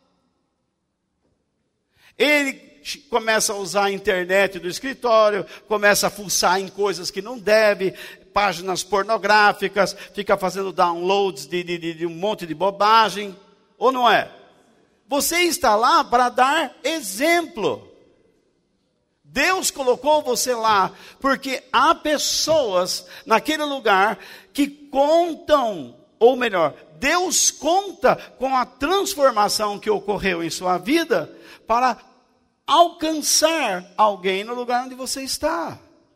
A: Ele começa a usar a internet do escritório, começa a fuçar em coisas que não deve, páginas pornográficas, fica fazendo downloads de, de, de um monte de bobagem, ou não é? Você está lá para dar exemplo. Deus colocou você lá, porque há pessoas naquele lugar que contam, ou melhor, Deus conta com a transformação que ocorreu em sua vida para alcançar alguém no lugar onde você está.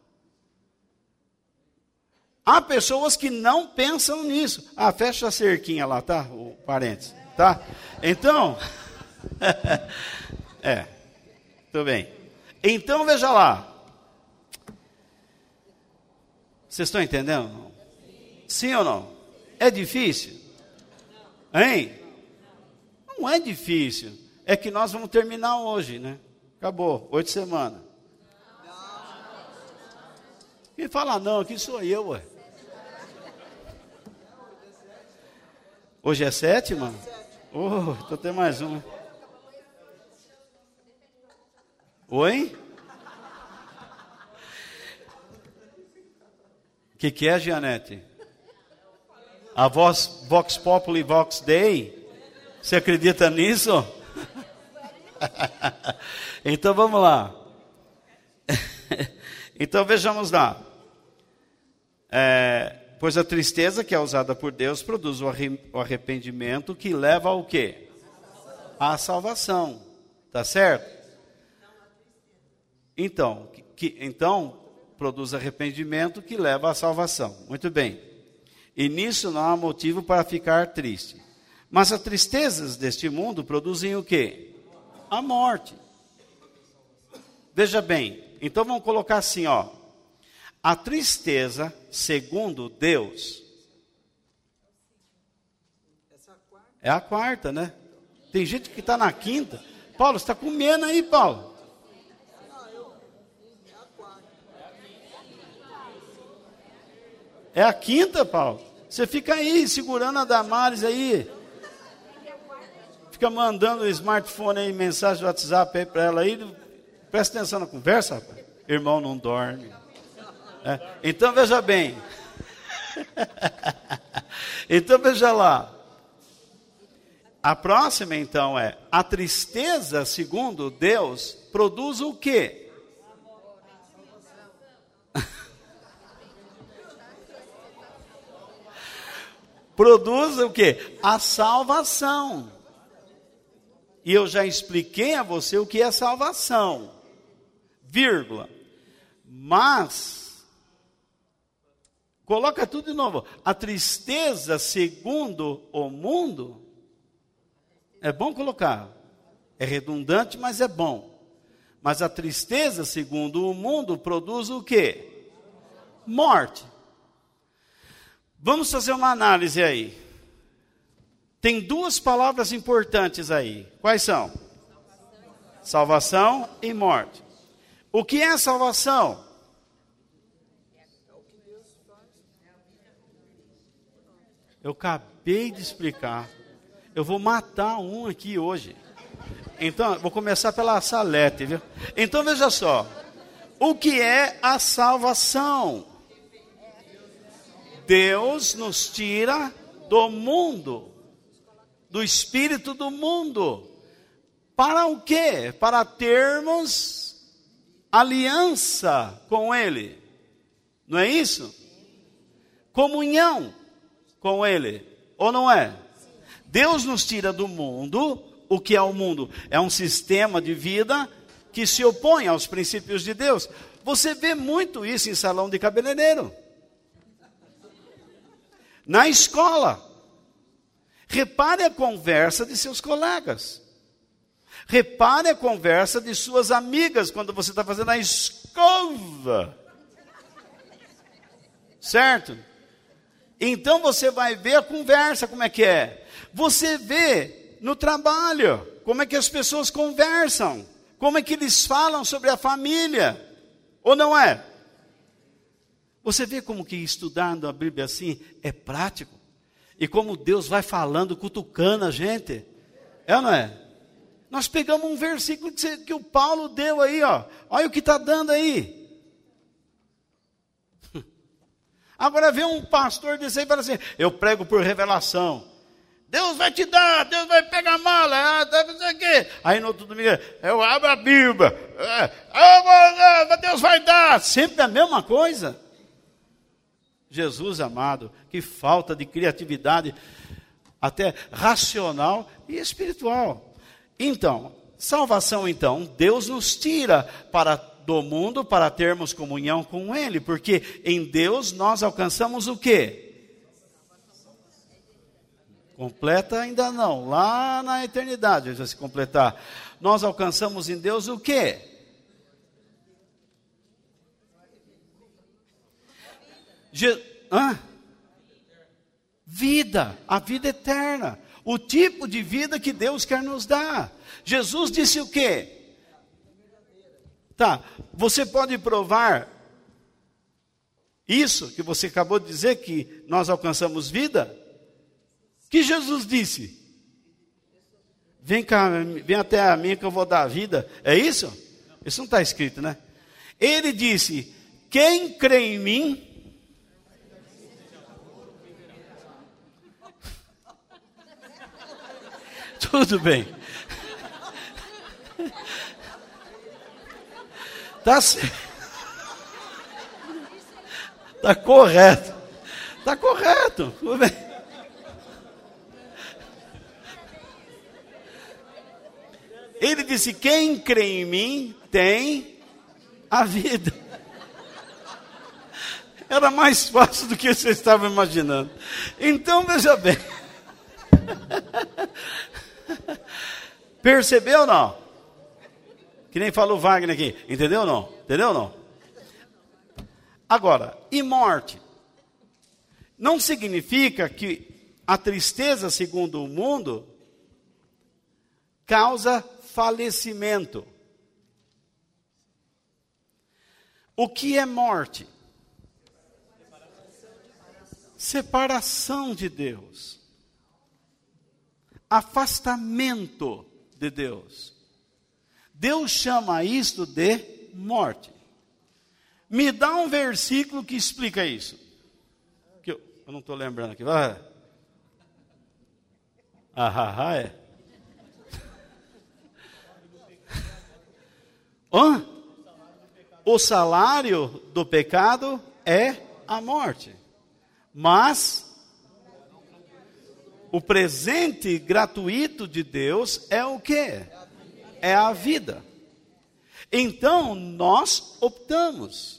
A: Há pessoas que não pensam nisso. Ah, fecha a cerquinha lá, tá? O parênteses, tá? Então, é, tudo bem. Então, veja lá. Vocês estão entendendo? Não? Sim ou não? É difícil? Hein? Não é difícil. É que nós vamos terminar hoje, né? Acabou, oito semanas. Quem fala não, aqui sou eu, ué. Hoje é sétima? Oh, então tem mais uma. Oi? O que, que é, Gianete? A Vox, Vox Populi Vox Dei? Você acredita nisso? Então vamos lá. Então vejamos lá. É, pois a tristeza que é usada por Deus produz o arrependimento que leva ao quê? À salvação. Tá certo? Então, que, então, produz arrependimento que leva à salvação. Muito bem. E nisso não há motivo para ficar triste. Mas as tristezas deste mundo produzem o quê? A morte. Veja bem, então vamos colocar assim, ó. A tristeza, segundo Deus, é a quarta, né? Tem gente que está na quinta. Paulo, você está comendo aí, Paulo? É a quinta, Paulo. Você fica aí, segurando a Damares aí. Fica mandando o smartphone aí, mensagem do WhatsApp aí para ela aí. Presta atenção na conversa, rapaz. Irmão não dorme. É. Então, veja bem. Então, veja lá. A próxima, então, é: a tristeza, segundo Deus, produz o quê? Produz o quê? A salvação. E eu já expliquei a você o que é salvação. Vírgula. Mas, coloca tudo de novo. A tristeza, segundo o mundo, é bom colocar. É redundante, mas é bom. Mas a tristeza, segundo o mundo, produz o quê? Morte. Vamos fazer uma análise aí. Tem duas palavras importantes aí. Quais são? Salvação e morte. O que é salvação? Eu acabei de explicar. Eu vou matar um aqui hoje. Então, vou começar pela Salete, viu? Então, veja só. O que é a salvação? Deus nos tira do mundo, do espírito do mundo. Para o quê? Para termos aliança com Ele. Não é isso? Comunhão com Ele. Ou não é? Deus nos tira do mundo. O que é o mundo? É um sistema de vida que se opõe aos princípios de Deus. Você vê muito isso em salão de cabeleireiro. Na escola. Repare a conversa de seus colegas. Repare a conversa de suas amigas quando você está fazendo a escova. Certo? Então você vai ver a conversa, como é que é. Você vê no trabalho, como é que as pessoas conversam. Como é que eles falam sobre a família. Ou não é? Você vê como que estudando a Bíblia assim é prático? E como Deus vai falando, cutucando a gente. É ou não é? Nós pegamos um versículo que, que o Paulo deu aí, ó. Olha o que está dando aí. Agora vem um pastor desse aí e fala assim: eu prego por revelação. Deus vai te dar, Deus vai pegar a mala, não sei o quê. Aí no outro domingo, eu abro a Bíblia. É, Deus vai dar. Sempre a mesma coisa. Jesus amado, que falta de criatividade, até racional e espiritual. Então, salvação então, Deus nos tira para, do mundo para termos comunhão com Ele, porque em Deus nós alcançamos o quê? Completa ainda não, lá na eternidade vai se completar. Nós alcançamos em Deus o quê? Je... Hã? Vida, a vida eterna. O tipo de vida que Deus quer nos dar. Jesus disse o quê? Tá, você pode provar isso que você acabou de dizer, que nós alcançamos vida? Que Jesus disse? Vem cá, vem até a mim que eu vou dar a vida. É isso? Isso não está escrito, né? Ele disse: quem crê em mim... Tudo bem. Tá certo. Tá correto. Tá correto. Tudo bem. Ele disse: quem crê em mim tem a vida. Era mais fácil do que você estava imaginando. Então, veja bem. Percebeu ou não? Que nem falou Wagner aqui. Entendeu ou não? Entendeu ou não? Agora, e morte? Não significa que a tristeza, segundo o mundo, causa falecimento. O que é morte? separação de Deus, afastamento de Deus. Deus chama isto de morte. Me dá um versículo que explica isso. Que eu, eu não estou lembrando aqui. Ah, ah, ah é. Hã? O salário do pecado é a morte. Mas o presente gratuito de Deus é o quê? É a vida. Então, nós optamos.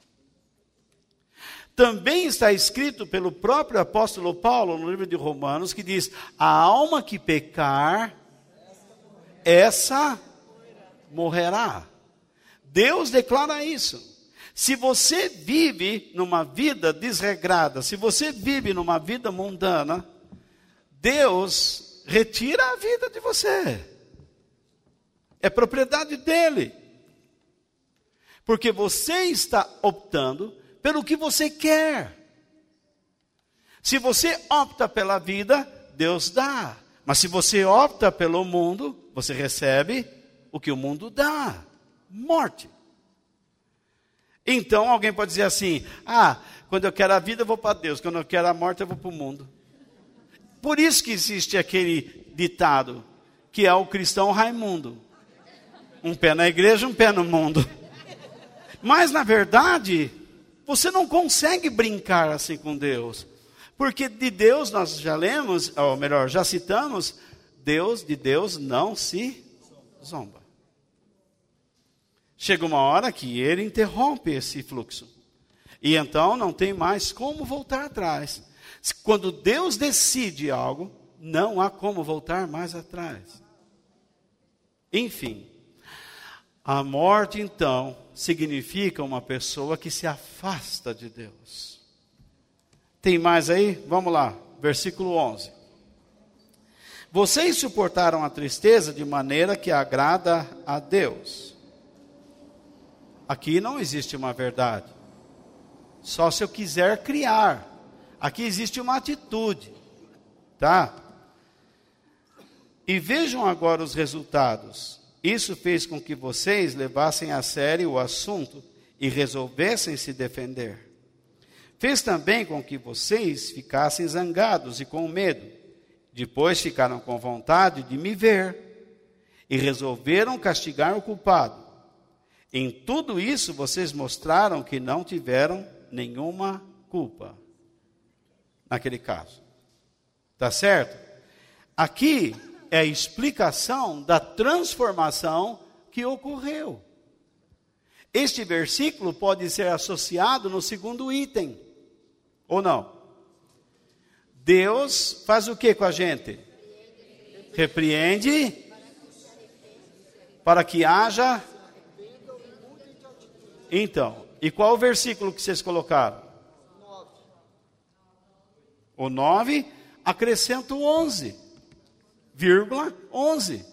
A: Também está escrito pelo próprio apóstolo Paulo, no livro de Romanos, que diz: a alma que pecar, essa morrerá. Deus declara isso. Se você vive numa vida desregrada, se você vive numa vida mundana, Deus retira a vida de você. É propriedade dele. Porque você está optando pelo que você quer. Se você opta pela vida, Deus dá. Mas se você opta pelo mundo, você recebe o que o mundo dá. Morte. Então alguém pode dizer assim: ah, quando eu quero a vida eu vou para Deus, quando eu quero a morte eu vou para o mundo. Por isso que existe aquele ditado, que é o cristão Raimundo. Um pé na igreja, um pé no mundo. Mas na verdade, você não consegue brincar assim com Deus. Porque de Deus nós já lemos, ou melhor, já citamos, Deus, de Deus não se zomba. Chega uma hora que ele interrompe esse fluxo. E então não tem mais como voltar atrás. Quando Deus decide algo, não há como voltar mais atrás. Enfim, a morte então significa uma pessoa que se afasta de Deus. Tem mais aí? Vamos lá, versículo onze. Vocês suportaram a tristeza de maneira que agrada a Deus. Aqui não existe uma verdade. Só se eu quiser criar. Aqui existe uma atitude. Tá? E vejam agora os resultados. Isso fez com que vocês levassem a sério o assunto e resolvessem se defender. Fez também com que vocês ficassem zangados e com medo. Depois ficaram com vontade de me ver e resolveram castigar o culpado. Em tudo isso, vocês mostraram que não tiveram nenhuma culpa. Naquele caso. Tá certo? Aqui é a explicação da transformação que ocorreu. Este versículo pode ser associado no segundo item. Ou não? Deus faz o que com a gente? Repreende para que haja... Então, e qual o versículo que vocês colocaram? O nove, acrescenta o onze. Vírgula onze.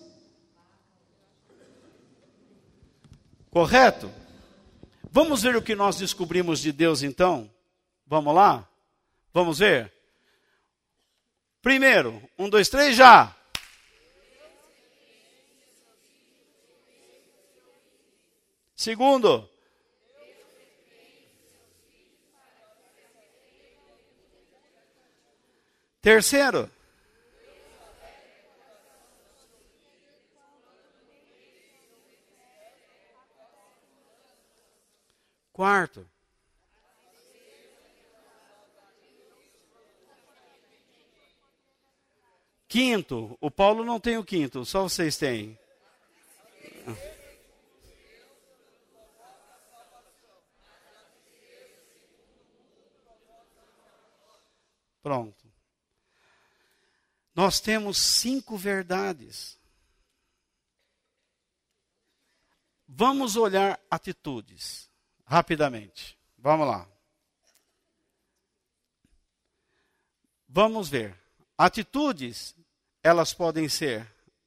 A: Correto? Vamos ver o que nós descobrimos de Deus então? Vamos lá? Vamos ver? Primeiro, um, dois, três, já! Segundo, terceiro, quarto, quinto, o Paulo não tem o quinto, só vocês têm. Pronto. Nós temos cinco verdades. Vamos olhar atitudes, rapidamente. Vamos lá. Vamos ver. Atitudes, elas podem ser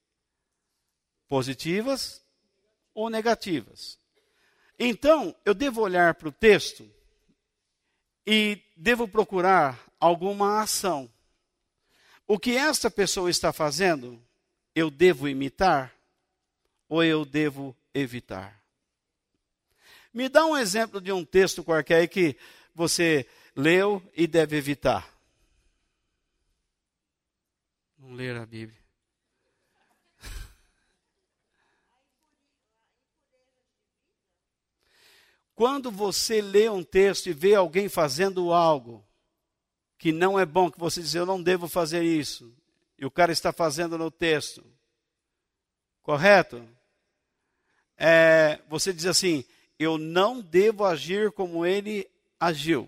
A: positivas ou negativas. Então, eu devo olhar para o texto e devo procurar alguma ação. O que esta pessoa está fazendo, eu devo imitar ou eu devo evitar? Me dá um exemplo de um texto qualquer que você leu e deve evitar. Não ler a Bíblia. Quando você lê um texto e vê alguém fazendo algo que não é bom, que você diz, eu não devo fazer isso, e o cara está fazendo no texto, correto? É, você diz assim, eu não devo agir como ele agiu.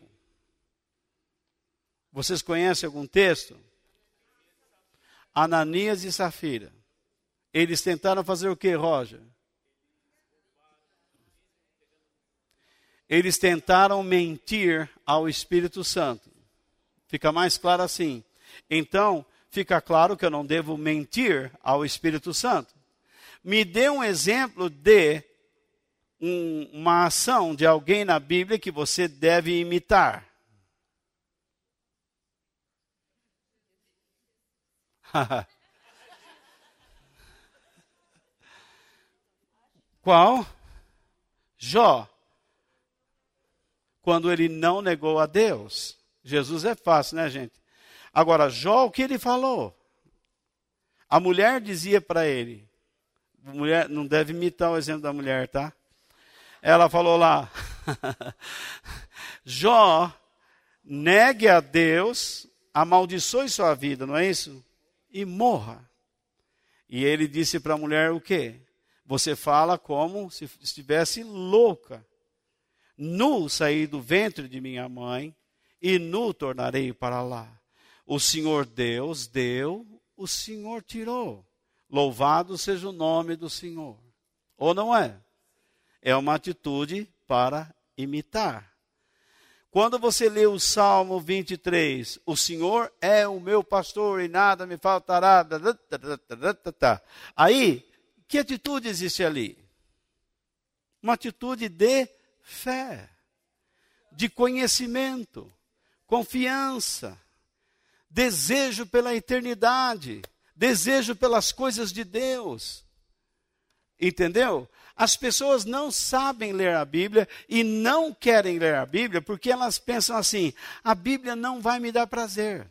A: Vocês conhecem algum texto? Ananias e Safira. Eles tentaram fazer o que, Roger? Eles tentaram mentir ao Espírito Santo. Fica mais claro assim. Então, fica claro que eu não devo mentir ao Espírito Santo. Me dê um exemplo de um, uma ação de alguém na Bíblia que você deve imitar. Qual? Jó. Quando ele não negou a Deus. Jesus é fácil, né, gente? Agora, Jó, o que ele falou? A mulher dizia para ele, mulher, não deve imitar o exemplo da mulher, tá? Ela falou lá, Jó, negue a Deus, amaldiçoe sua vida, não é isso? E morra. E ele disse para a mulher o quê? Você fala como se estivesse louca. Nu saí do ventre de minha mãe, e nu tornarei para lá. O Senhor Deus deu, o Senhor tirou. Louvado seja o nome do Senhor. Ou não é? É uma atitude para imitar. Quando você lê o Salmo vinte e três, o Senhor é o meu pastor e nada me faltará. Aí, que atitude existe ali? Uma atitude de fé, de conhecimento, confiança, desejo pela eternidade, desejo pelas coisas de Deus. Entendeu? As pessoas não sabem ler a Bíblia e não querem ler a Bíblia porque elas pensam assim, a Bíblia não vai me dar prazer.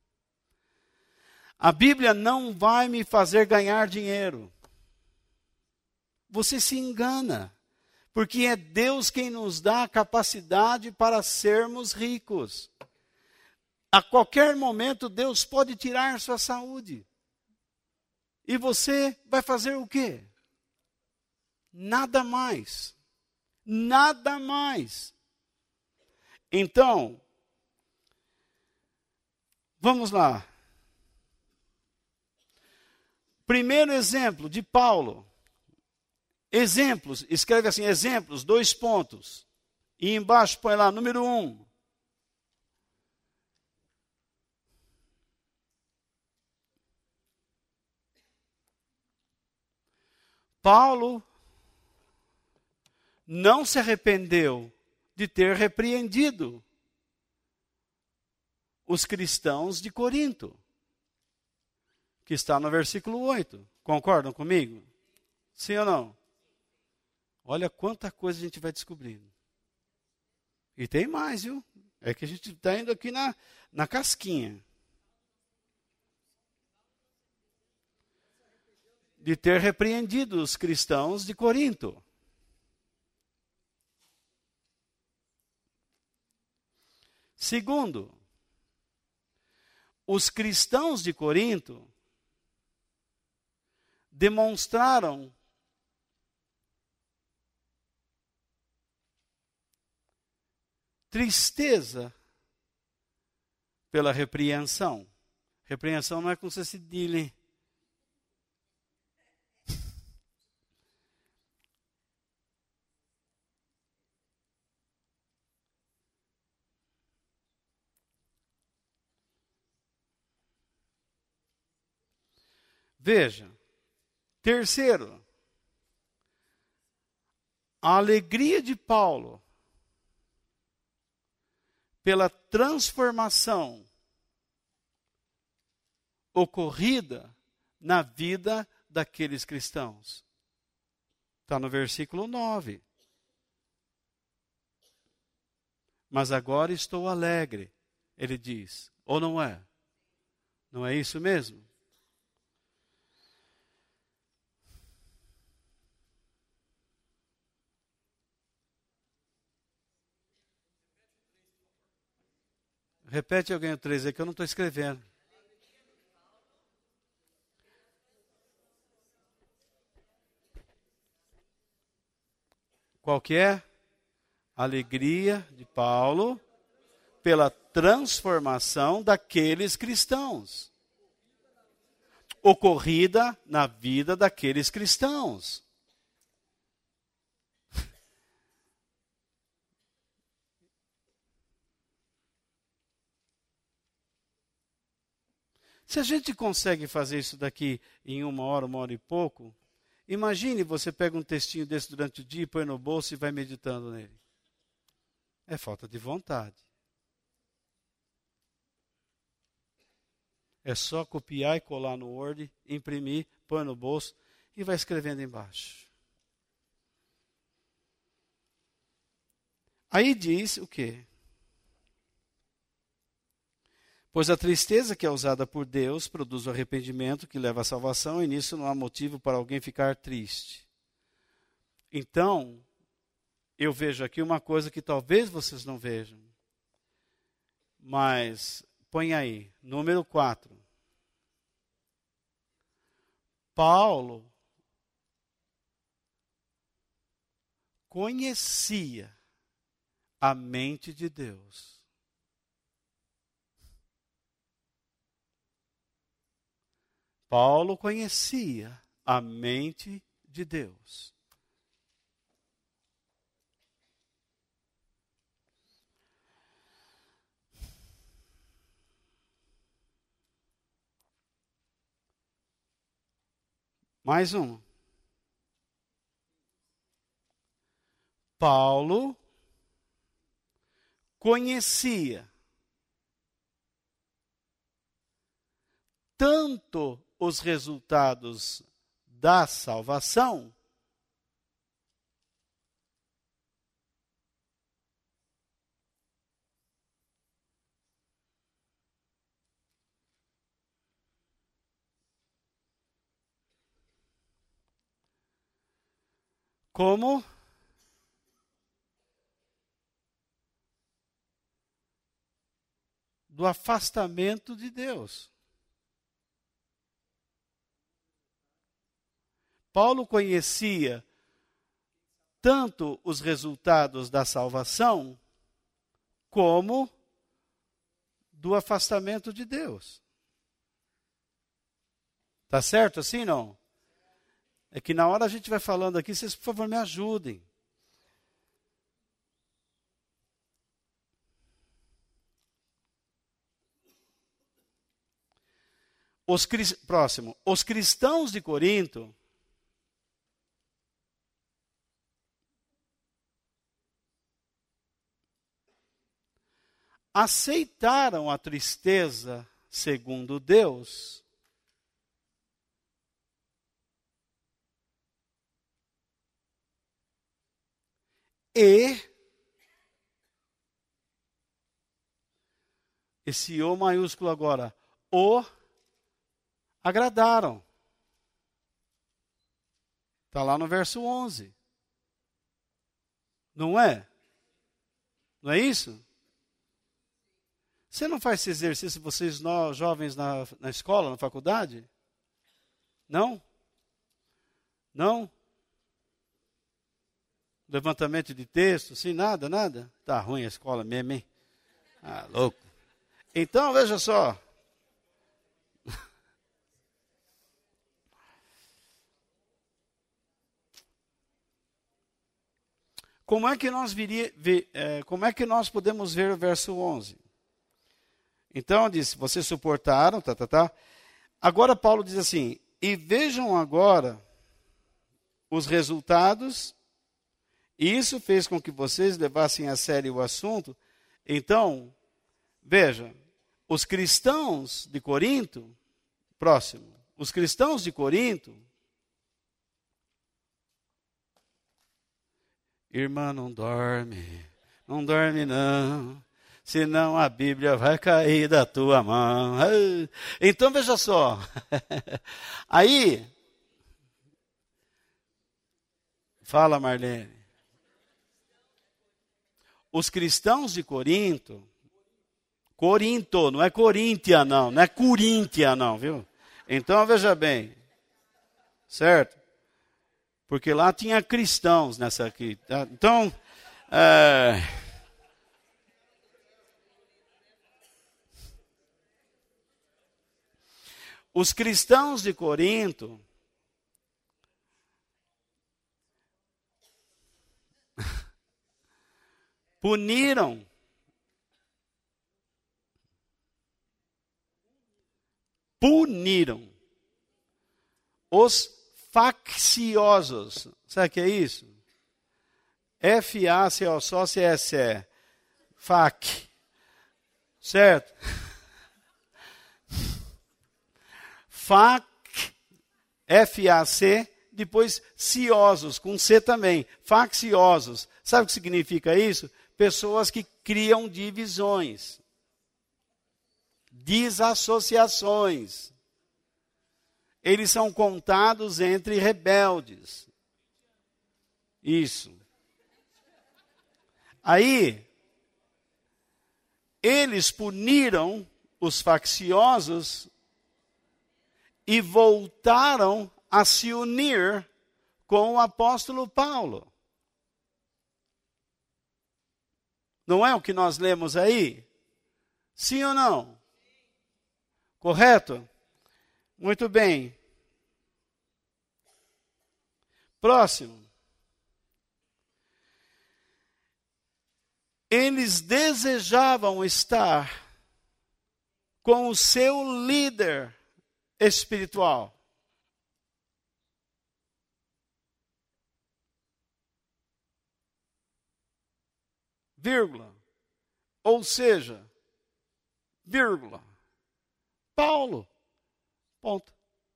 A: A Bíblia não vai me fazer ganhar dinheiro. Você se engana. Porque é Deus quem nos dá a capacidade para sermos ricos. A qualquer momento Deus pode tirar sua saúde. E você vai fazer o quê? Nada mais. Nada mais. Então, vamos lá. Primeiro exemplo de Paulo. Exemplos, escreve assim, exemplos, dois pontos. E embaixo põe lá, número um. Paulo não se arrependeu de ter repreendido os cristãos de Corinto, que está no versículo oito. Concordam comigo? Sim ou não? Olha quanta coisa a gente vai descobrindo. E tem mais, viu? É que a gente está indo aqui na, na casquinha. De ter repreendido os cristãos de Corinto. Segundo, os cristãos de Corinto demonstraram tristeza pela repreensão. Repreensão não é com cedilha, hein? Veja, terceiro, a alegria de Paulo pela transformação ocorrida na vida daqueles cristãos. Está no versículo nove. Mas agora estou alegre, ele diz. Ou não é? Não é isso mesmo? Repete alguém o três aí que eu não estou escrevendo. Qual que é? Alegria de Paulo pela transformação daqueles cristãos. Ocorrida na vida daqueles cristãos. Se a gente consegue fazer isso daqui em uma hora, uma hora e pouco, imagine você pega um textinho desse durante o dia, põe no bolso e vai meditando nele. É falta de vontade. É só copiar e colar no Word, imprimir, põe no bolso e vai escrevendo embaixo. Aí diz o quê? Pois a tristeza que é usada por Deus produz o arrependimento que leva à salvação, e nisso não há motivo para alguém ficar triste. Então, eu vejo aqui uma coisa que talvez vocês não vejam. Mas, põe aí, número quatro. Paulo conhecia a mente de Deus. Paulo conhecia a mente de Deus. Mais um. Paulo conhecia tanto os resultados da salvação, como do afastamento de Deus. Paulo conhecia tanto os resultados da salvação, como do afastamento de Deus. Tá certo assim, não? É que na hora a gente vai falando aqui, vocês, por favor, me ajudem. Os, próximo, os cristãos de Corinto aceitaram a tristeza segundo Deus e esse O maiúsculo agora, o agradaram. Está lá no verso onze. Não é? Não é isso? Você não faz esse exercício, vocês nós, jovens na, na escola, na faculdade? Não? Não? Levantamento de texto, sim, nada, nada? Tá ruim a escola mesmo, hein? Ah, louco. Então, veja só. Como é que nós viria, vi, é, como é que nós podemos ver o verso onze? Então, diz, vocês suportaram, tá, tá, tá. Agora Paulo diz assim, e vejam agora os resultados, e isso fez com que vocês levassem a sério o assunto. Então, veja, os cristãos de Corinto Próximo. Os cristãos de Corinto, irmã, não dorme, não dorme não, senão a Bíblia vai cair da tua mão. Então veja só, aí, fala Marlene, os cristãos de Corinto, Corinto, não é Coríntia não, não é Coríntia não, viu? Então veja bem, certo? Porque lá tinha cristãos nessa aqui. Tá? Então, é... os cristãos de Corinto puniram puniram os facciosos. Sabe o que é isso? F A C O só C S E. Fac. Certo? Fac, F A C, depois ciosos, com C também. Facciosos. Sabe o que significa isso? Pessoas que criam divisões, desassociações. Eles são contados entre rebeldes. Isso. Aí, eles puniram os facciosos e voltaram a se unir com o apóstolo Paulo. Não é o que nós lemos aí? Sim ou não? Correto? Muito bem. Próximo. Eles desejavam estar com o seu líder espiritual. Vírgula. Ou seja, vírgula. Paulo. Ponto.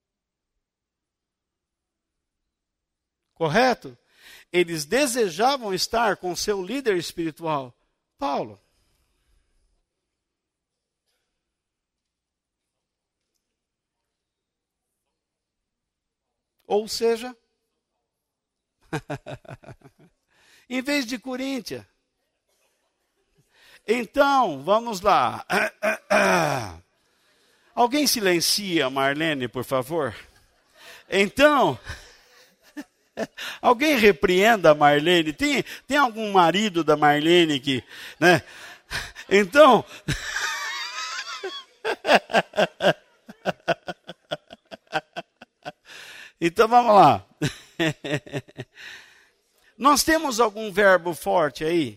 A: Correto? Eles desejavam estar com seu líder espiritual, Paulo. Ou seja, em vez de Coríntia. Então, vamos lá. Alguém silencia Marlene, por favor? Então, alguém repreenda a Marlene? Tem, tem algum marido da Marlene que, né? Então, então vamos lá. Nós temos algum verbo forte aí?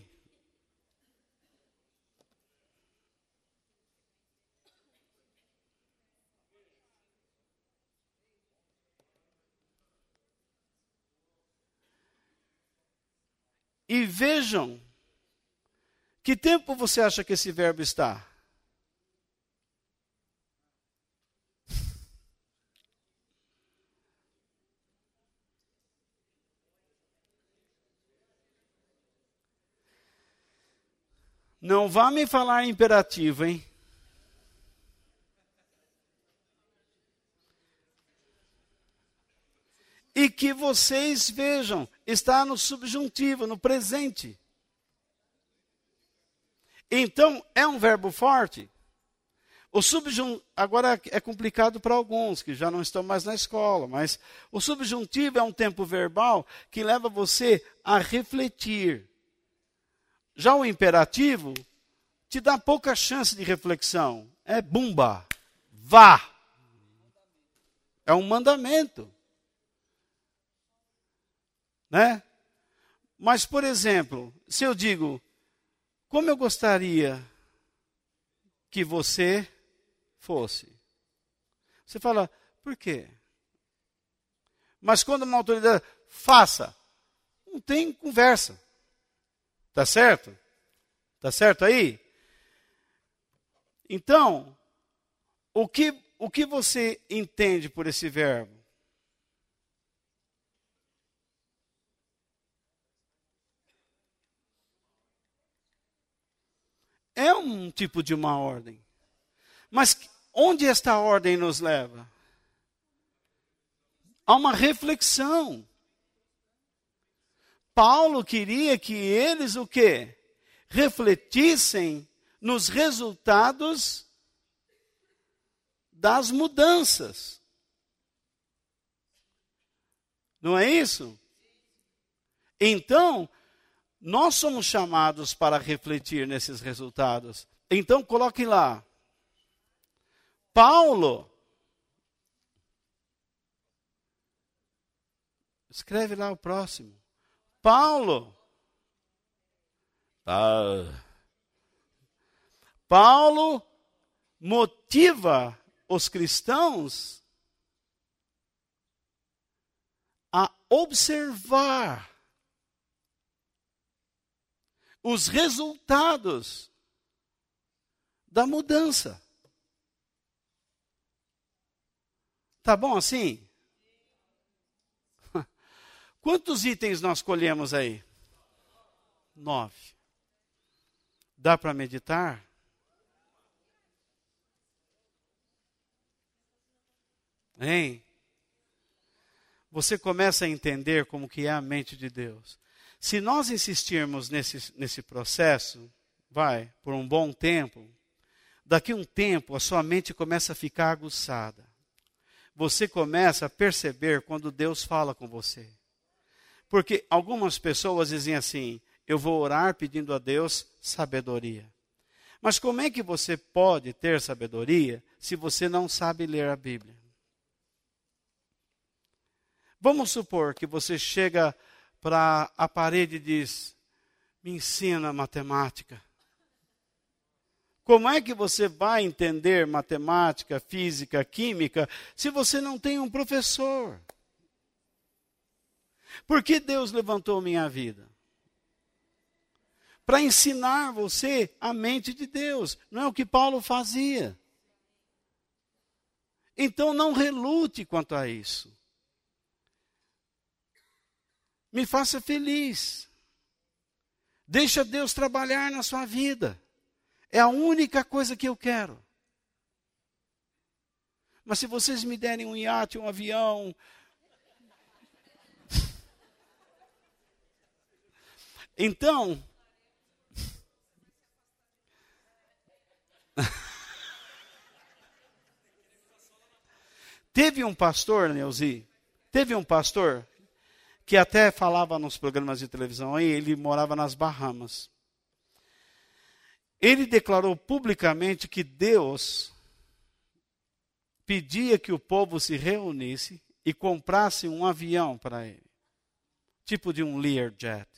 A: E vejam, que tempo você acha que esse verbo está? Não vá me falar imperativo, hein? E que vocês vejam, está no subjuntivo, no presente. Então, é um verbo forte. O subjuntivo, agora é complicado para alguns que já não estão mais na escola, mas o subjuntivo é um tempo verbal que leva você a refletir. Já o imperativo te dá pouca chance de reflexão. É bumba, vá. É um mandamento. Né? Mas, por exemplo, se eu digo, como eu gostaria que você fosse? Você fala, por quê? Mas quando uma autoridade, faça, não tem conversa. Tá certo? Tá certo aí? Então, o que o que você entende por esse verbo? É um tipo de uma ordem. Mas onde esta ordem nos leva? A uma reflexão. Paulo queria que eles o quê? Refletissem nos resultados das mudanças. Não é isso? Então, nós somos chamados para refletir nesses resultados. Então, coloque lá. Paulo. Escreve lá o próximo. Paulo. Ah. Paulo motiva os cristãos a observar os resultados da mudança. Tá bom assim? Quantos itens nós colhemos aí? Nove. Dá para meditar? Hein? Você começa a entender como que é a mente de Deus. Se nós insistirmos nesse, nesse processo, vai, por um bom tempo, daqui a um tempo a sua mente começa a ficar aguçada. Você começa a perceber quando Deus fala com você. Porque algumas pessoas dizem assim, eu vou orar pedindo a Deus sabedoria. Mas como é que você pode ter sabedoria se você não sabe ler a Bíblia? Vamos supor que você chega para a parede e diz, me ensina matemática. Como é que você vai entender matemática, física, química, se você não tem um professor? Por que Deus levantou minha vida? Para ensinar você a mente de Deus. Não é o que Paulo fazia. Então não relute quanto a isso. Me faça feliz. Deixa Deus trabalhar na sua vida. É a única coisa que eu quero. Mas se vocês me derem um iate, um avião, então, teve um pastor, Neuzi, teve um pastor que até falava nos programas de televisão aí, ele morava nas Bahamas. Ele declarou publicamente que Deus pedia que o povo se reunisse e comprasse um avião para ele. Tipo de um Learjet.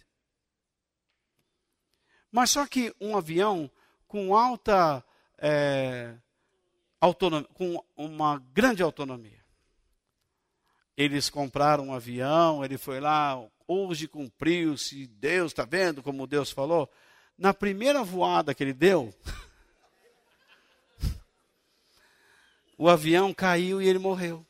A: Mas só que um avião com alta é, autonomia, com uma grande autonomia. Eles compraram um avião, ele foi lá, hoje cumpriu-se, Deus, está vendo como Deus falou? Na primeira voada que ele deu, o avião caiu e ele morreu.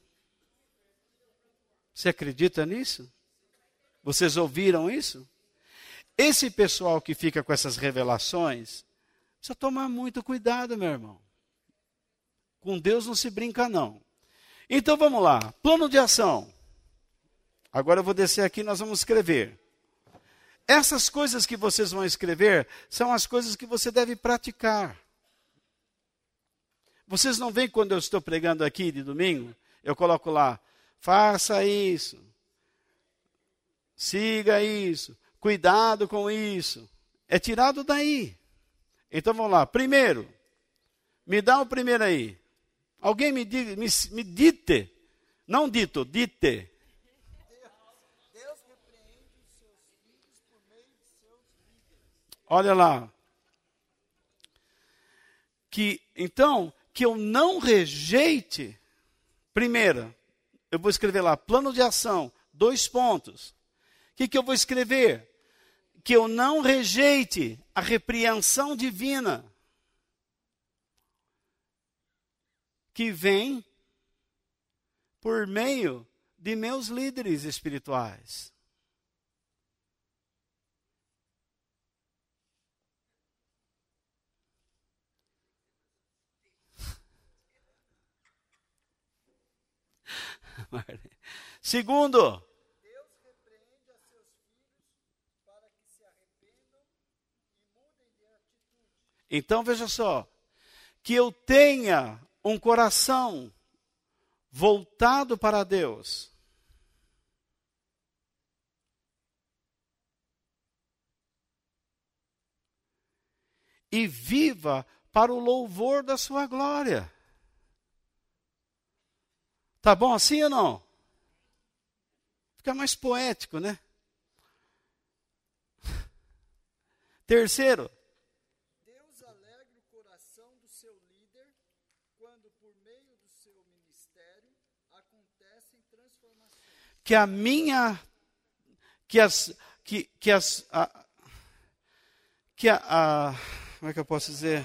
A: Você acredita nisso? Vocês ouviram isso? Esse pessoal que fica com essas revelações, precisa tomar muito cuidado, meu irmão. Com Deus não se brinca, não. Então vamos lá, plano de ação. Agora eu vou descer aqui e nós vamos escrever. Essas coisas que vocês vão escrever são as coisas que você deve praticar. Vocês não veem quando eu estou pregando aqui de domingo? Eu coloco lá, faça isso, siga isso, cuidado com isso. É tirado daí. Então vamos lá, primeiro, me dá o primeiro aí. Alguém me, diga, me, me dite, não dito, dite.
J: Deus repreende os seus filhos por meio de seus líderes.
A: Olha lá. Que, então, que eu não rejeite, primeiro, eu vou escrever lá, plano de ação, dois pontos. O que, que eu vou escrever? Que eu não rejeite a repreensão divina. O que vem por meio de meus líderes espirituais. Segundo,
J: Deus repreende a seus filhos para que se arrependam e mudem de atitude.
A: então veja só, que eu tenha um coração voltado para Deus. E viva para o louvor da sua glória. Tá bom assim ou não? Fica mais poético, né? Terceiro,
J: Deus alegra o coração do seu líder quando, por meio do seu ministério, acontecem transformações.
A: que a minha, que as, que, que as, a, que a, a, como é que eu posso dizer?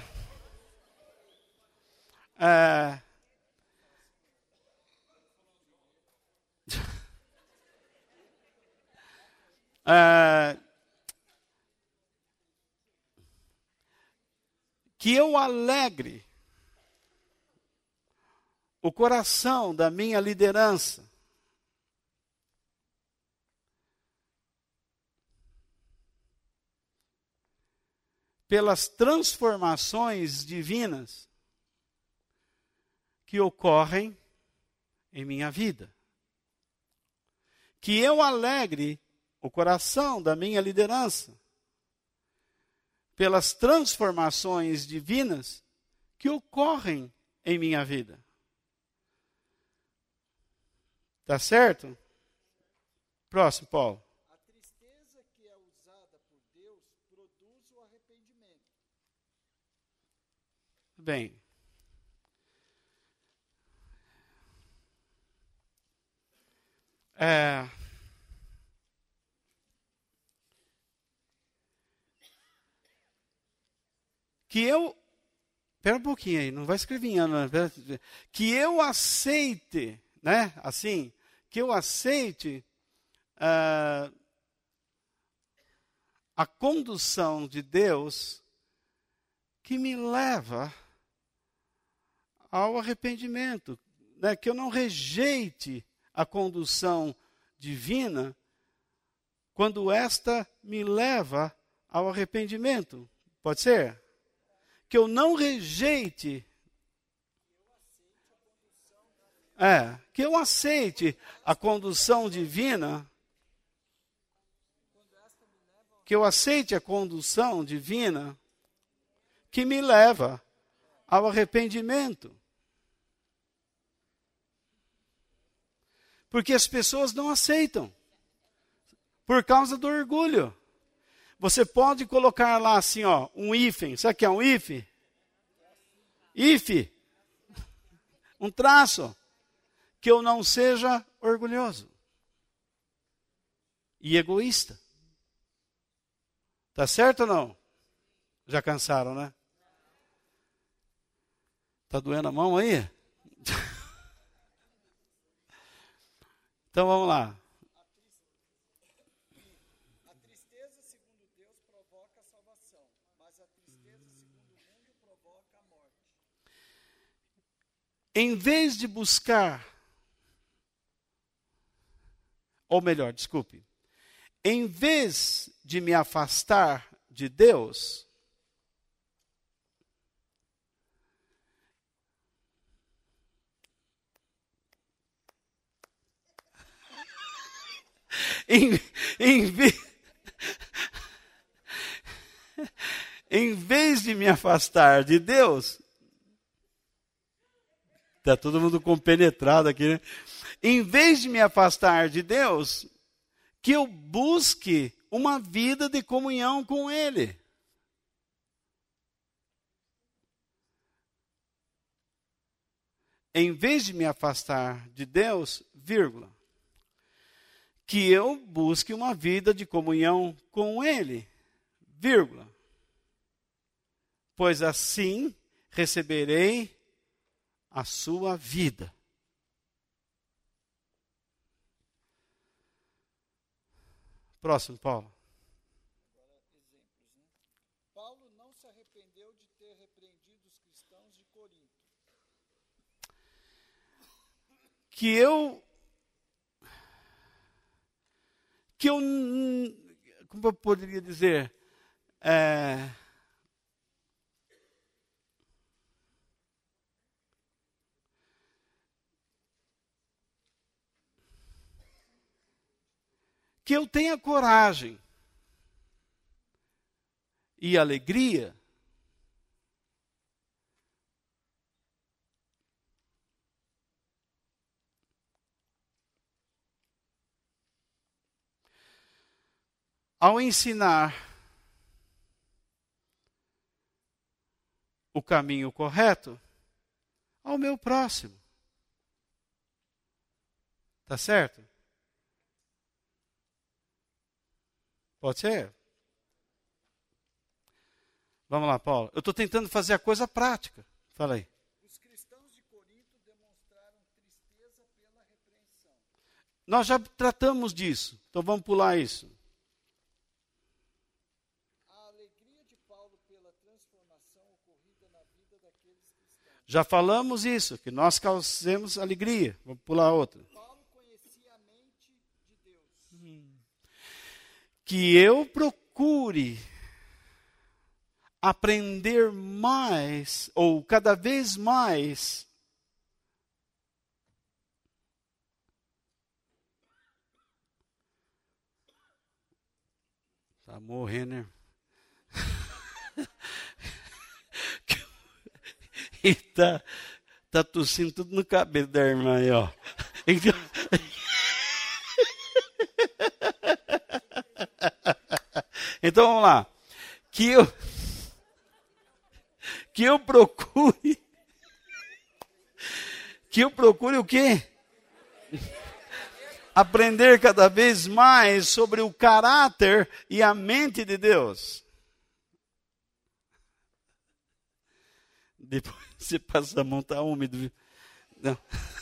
A: É, é, que eu alegre o coração da minha liderança pelas transformações divinas que ocorrem em minha vida. Que eu alegre o coração da minha liderança pelas transformações divinas que ocorrem em minha vida. Tá certo? Próximo, Paulo.
J: A tristeza que é usada por Deus produz o arrependimento.
A: Bem. É, que eu, espera um pouquinho aí, não vai escrevinhando, né? Que eu aceite, né, assim, que eu aceite uh, a condução de Deus que me leva ao arrependimento, né? Que eu não rejeite a condução divina quando esta me leva ao arrependimento. Pode ser? Que eu não rejeite. É, que eu aceite a condução divina. Que eu aceite a condução divina que me leva ao arrependimento. Porque as pessoas não aceitam. Por causa do orgulho. Você pode colocar lá assim, ó, um hífen. Sabe o que é um hífen? Hífen. Um traço. Que eu não seja orgulhoso. E egoísta. Tá certo ou não? Já cansaram, né? Tá doendo a mão aí? Então vamos lá.
J: A tristeza, segundo Deus, provoca a salvação, mas a tristeza, segundo o mundo, provoca a morte.
A: Em vez de buscar, ou melhor, desculpe, em vez de me afastar de Deus, Em, em, ve- em vez de me afastar de Deus, está todo mundo compenetrado aqui, né? Em vez de me afastar de Deus, que eu busque uma vida de comunhão com Ele. Em vez de me afastar de Deus, vírgula, que eu busque uma vida de comunhão com Ele, vírgula. Pois assim receberei a sua vida. Próximo, Paulo.
J: Paulo não se arrependeu de ter repreendido os cristãos de Corinto.
A: Que eu, que eu, como eu poderia dizer, é, que eu tenha coragem e alegria ao ensinar o caminho correto ao meu próximo. Tá certo? Pode ser? Vamos lá, Paulo. Eu estou tentando fazer a coisa prática. Fala aí.
J: Os cristãos de Corinto demonstraram tristeza pela repreensão.
A: Nós já tratamos disso, então vamos pular isso.
J: A alegria de Paulo pela transformação ocorrida na vida daqueles cristãos.
A: Já falamos isso, que nós causemos alegria. Vamos pular outra.
J: Paulo conhecia a mente de Deus.
A: Que eu procure aprender mais, ou cada vez mais, tá morrendo, né? E tá, tá tossindo tudo no cabelo da irmã aí, ó. Então... Então vamos lá. Que eu, que eu procure, que eu procure o quê? Aprender cada vez mais sobre o caráter e a mente de Deus. Depois você passa a mão, tá úmido. Não.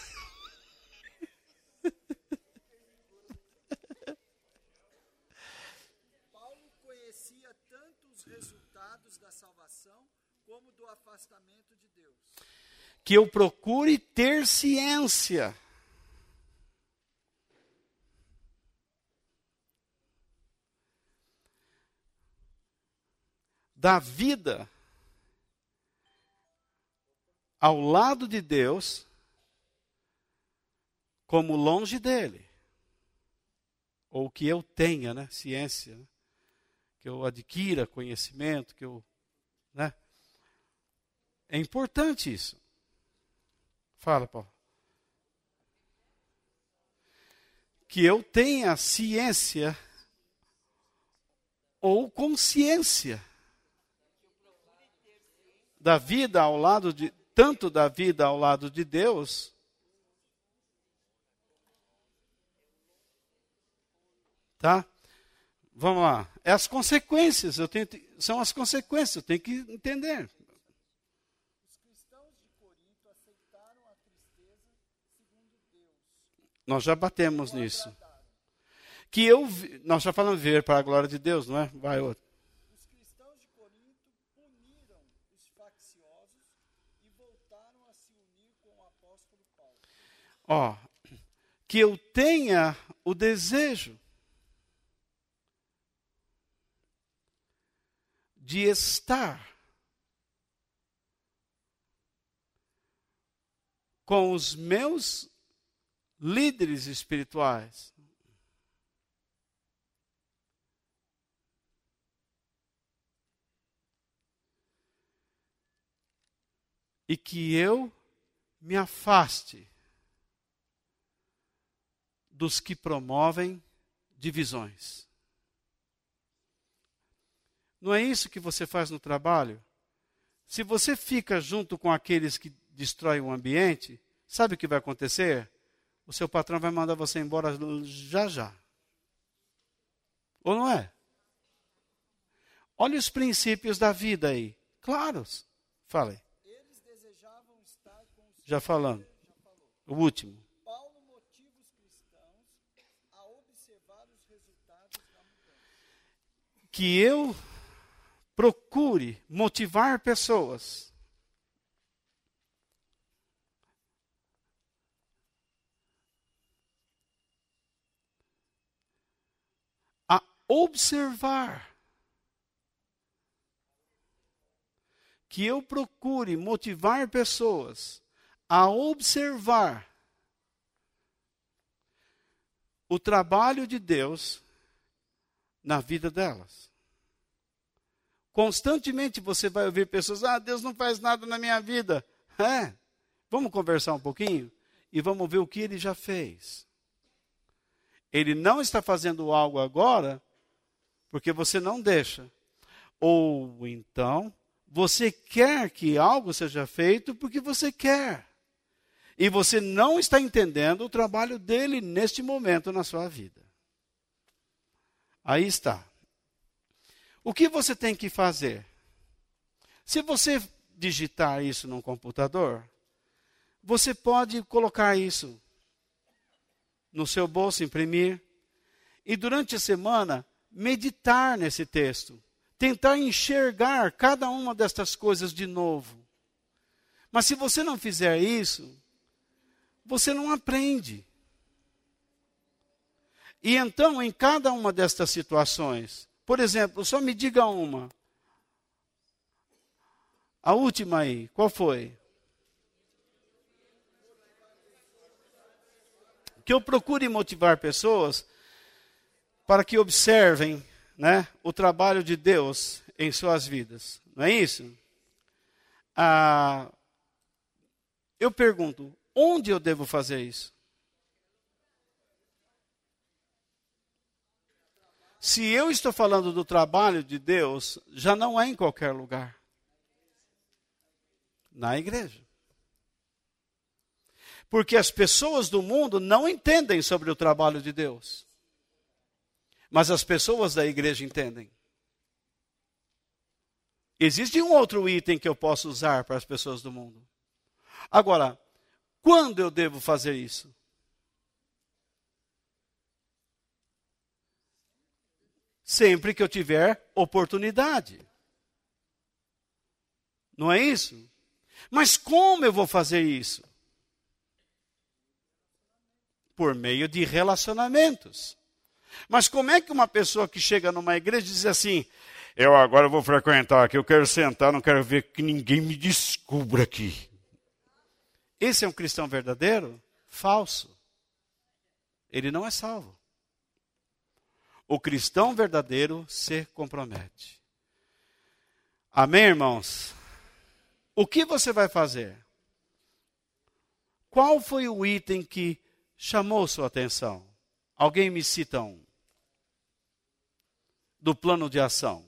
J: Como do afastamento de Deus.
A: Que eu procure ter ciência da vida ao lado de Deus, como longe dele. Ou que eu tenha, né, ciência, né? Que eu adquira conhecimento, que eu, né? É importante isso. Fala, Paulo. Que eu tenha ciência ou consciência da vida ao lado de, tanto da vida ao lado de Deus, tá? Vamos lá. É as consequências, eu tenho, são as consequências, eu tenho que entender. Nós já batemos nisso. Que eu, nós já falamos ver para a glória de Deus, não é? Vai outro.
J: Os cristãos de Corinto puniram os facciosos e voltaram a se unir com o apóstolo Paulo.
A: Ó, que eu tenha o desejo de estar com os meus líderes espirituais. E que eu me afaste dos que promovem divisões. Não é isso que você faz no trabalho? Se você fica junto com aqueles que destroem o ambiente, sabe o que vai acontecer? O seu patrão vai mandar você embora já já. Ou não é? Olha os princípios da vida aí. Claros. Fala aí.
J: Eles desejavam estar com os
A: já falando. O último.
J: Paulo motiva os cristãos a observar os resultados da mudança.
A: Que eu procure motivar pessoas a observar. Que eu procure motivar pessoas a observar o trabalho de Deus na vida delas. Constantemente você vai ouvir pessoas, ah, Deus não faz nada na minha vida. É, vamos conversar um pouquinho e vamos ver o que Ele já fez. Ele não está fazendo algo agora porque você não deixa. Ou então, você quer que algo seja feito porque você quer. E você não está entendendo o trabalho dele neste momento na sua vida. Aí está. O que você tem que fazer? Se você digitar isso num computador, você pode colocar isso no seu bolso, imprimir, e durante a semana meditar nesse texto. Tentar enxergar cada uma destas coisas de novo. Mas se você não fizer isso, você não aprende. E então, em cada uma destas situações, por exemplo, só me diga uma. A última aí, qual foi? Que eu procure motivar pessoas para que observem, né, o trabalho de Deus em suas vidas. Não é isso? Ah, eu pergunto, onde eu devo fazer isso? Se eu estou falando do trabalho de Deus, já não é em qualquer lugar. Na igreja. Porque as pessoas do mundo não entendem sobre o trabalho de Deus. Mas as pessoas da igreja entendem. Existe um outro item que eu posso usar para as pessoas do mundo. Agora, quando eu devo fazer isso? Sempre que eu tiver oportunidade. Não é isso? Mas como eu vou fazer isso? Por meio de relacionamentos. Mas como é que uma pessoa que chega numa igreja diz assim, eu agora vou frequentar aqui, eu quero sentar, não quero ver que ninguém me descubra aqui. Esse é um cristão verdadeiro? Falso. Ele não é salvo. O cristão verdadeiro se compromete. Amém, irmãos? O que você vai fazer? Qual foi o item que chamou sua atenção? Alguém me cita um. Do plano de ação.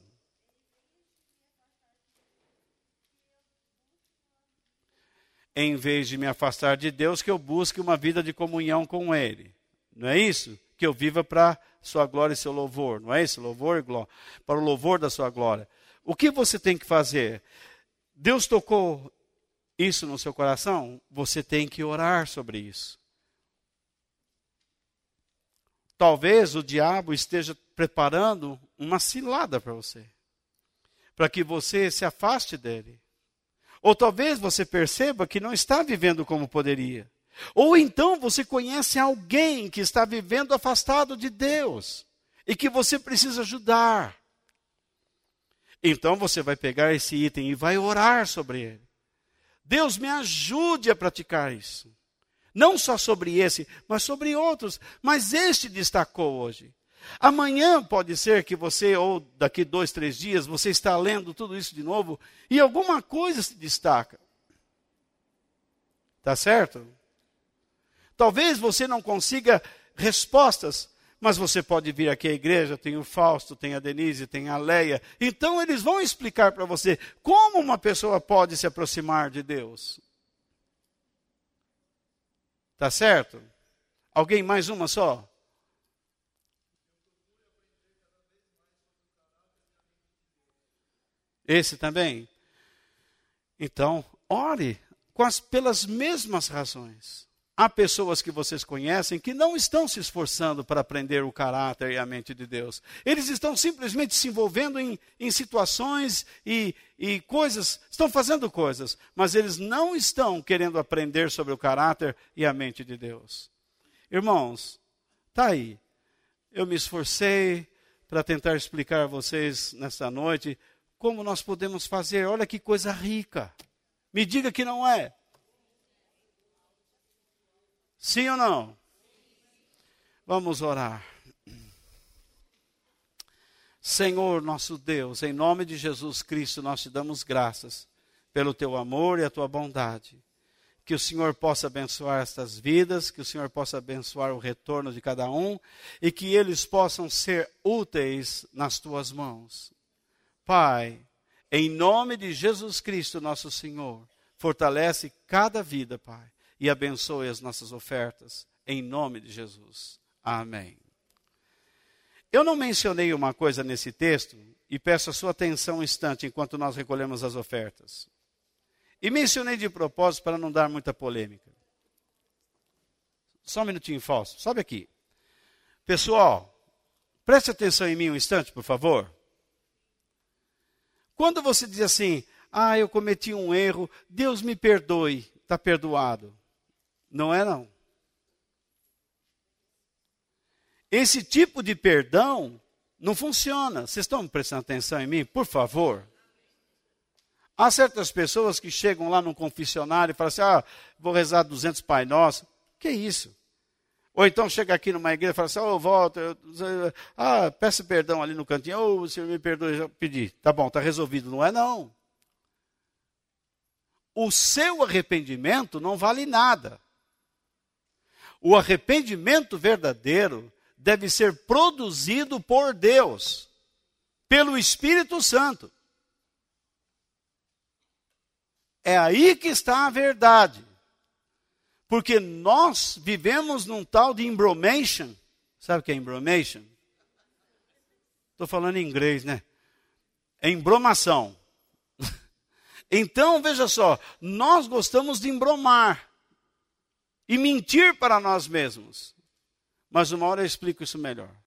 A: Em vez de me afastar de Deus, que eu busque uma vida de comunhão com Ele. Não é isso? Que eu viva para sua glória e seu louvor. Não é isso? Louvor e glória. Para o louvor da sua glória. O que você tem que fazer? Deus tocou isso no seu coração? Você tem que orar sobre isso. Talvez o diabo esteja preparando uma cilada para você. Para que você se afaste dele. Ou talvez você perceba que não está vivendo como poderia. Ou então você conhece alguém que está vivendo afastado de Deus. E que você precisa ajudar. Então você vai pegar esse item e vai orar sobre ele. Deus me ajude a praticar isso. Não só sobre esse, mas sobre outros. Mas este destacou hoje. Amanhã pode ser que você, ou daqui dois, três dias, você está lendo tudo isso de novo e alguma coisa se destaca. Tá certo? Talvez você não consiga respostas, mas você pode vir aqui à igreja, tem o Fausto, tem a Denise, tem a Leia. Então eles vão explicar para você como uma pessoa pode se aproximar de Deus. Tá certo? Alguém mais uma só? Esse também? Então, ore com as, pelas mesmas razões. Há pessoas que vocês conhecem que não estão se esforçando para aprender o caráter e a mente de Deus. Eles estão simplesmente se envolvendo em, em situações e, e coisas, estão fazendo coisas, mas eles não estão querendo aprender sobre o caráter e a mente de Deus. Irmãos, está aí. Eu me esforcei para tentar explicar a vocês nesta noite como nós podemos fazer. Olha que coisa rica. Me diga que não é. Sim ou não? Vamos orar. Senhor nosso Deus, em nome de Jesus Cristo, nós te damos graças pelo teu amor e a tua bondade. Que o Senhor possa abençoar estas vidas, que o Senhor possa abençoar o retorno de cada um e que eles possam ser úteis nas tuas mãos. Pai, em nome de Jesus Cristo, nosso Senhor, fortalece cada vida, Pai, e abençoe as nossas ofertas, em nome de Jesus. Amém. Eu não mencionei uma coisa nesse texto, e peço a sua atenção um instante enquanto nós recolhemos as ofertas. E mencionei de propósito para não dar muita polêmica. Só um minutinho, Fausto, sobe aqui. Pessoal, preste atenção em mim um instante, por favor. Quando você diz assim, ah, eu cometi um erro, Deus me perdoe, está perdoado. Não é não. Esse tipo de perdão não funciona. Vocês estão prestando atenção em mim? Por favor. Há certas pessoas que chegam lá no confessionário e falam assim, ah, vou rezar duzentos Pai Nosso. Que isso? Ou então chega aqui numa igreja e fala assim, oh, volta, eu, ah, peça perdão ali no cantinho, oh, o Senhor me perdoe, já pedi. Tá bom, está resolvido. Não é não. O seu arrependimento não vale nada. O arrependimento verdadeiro deve ser produzido por Deus, pelo Espírito Santo. É aí que está a verdade. Porque nós vivemos num tal de embromation. Sabe o que é embromation? Estou falando em inglês, né? É embromação. Então, veja só, nós gostamos de embromar e mentir para nós mesmos. Mas uma hora eu explico isso melhor.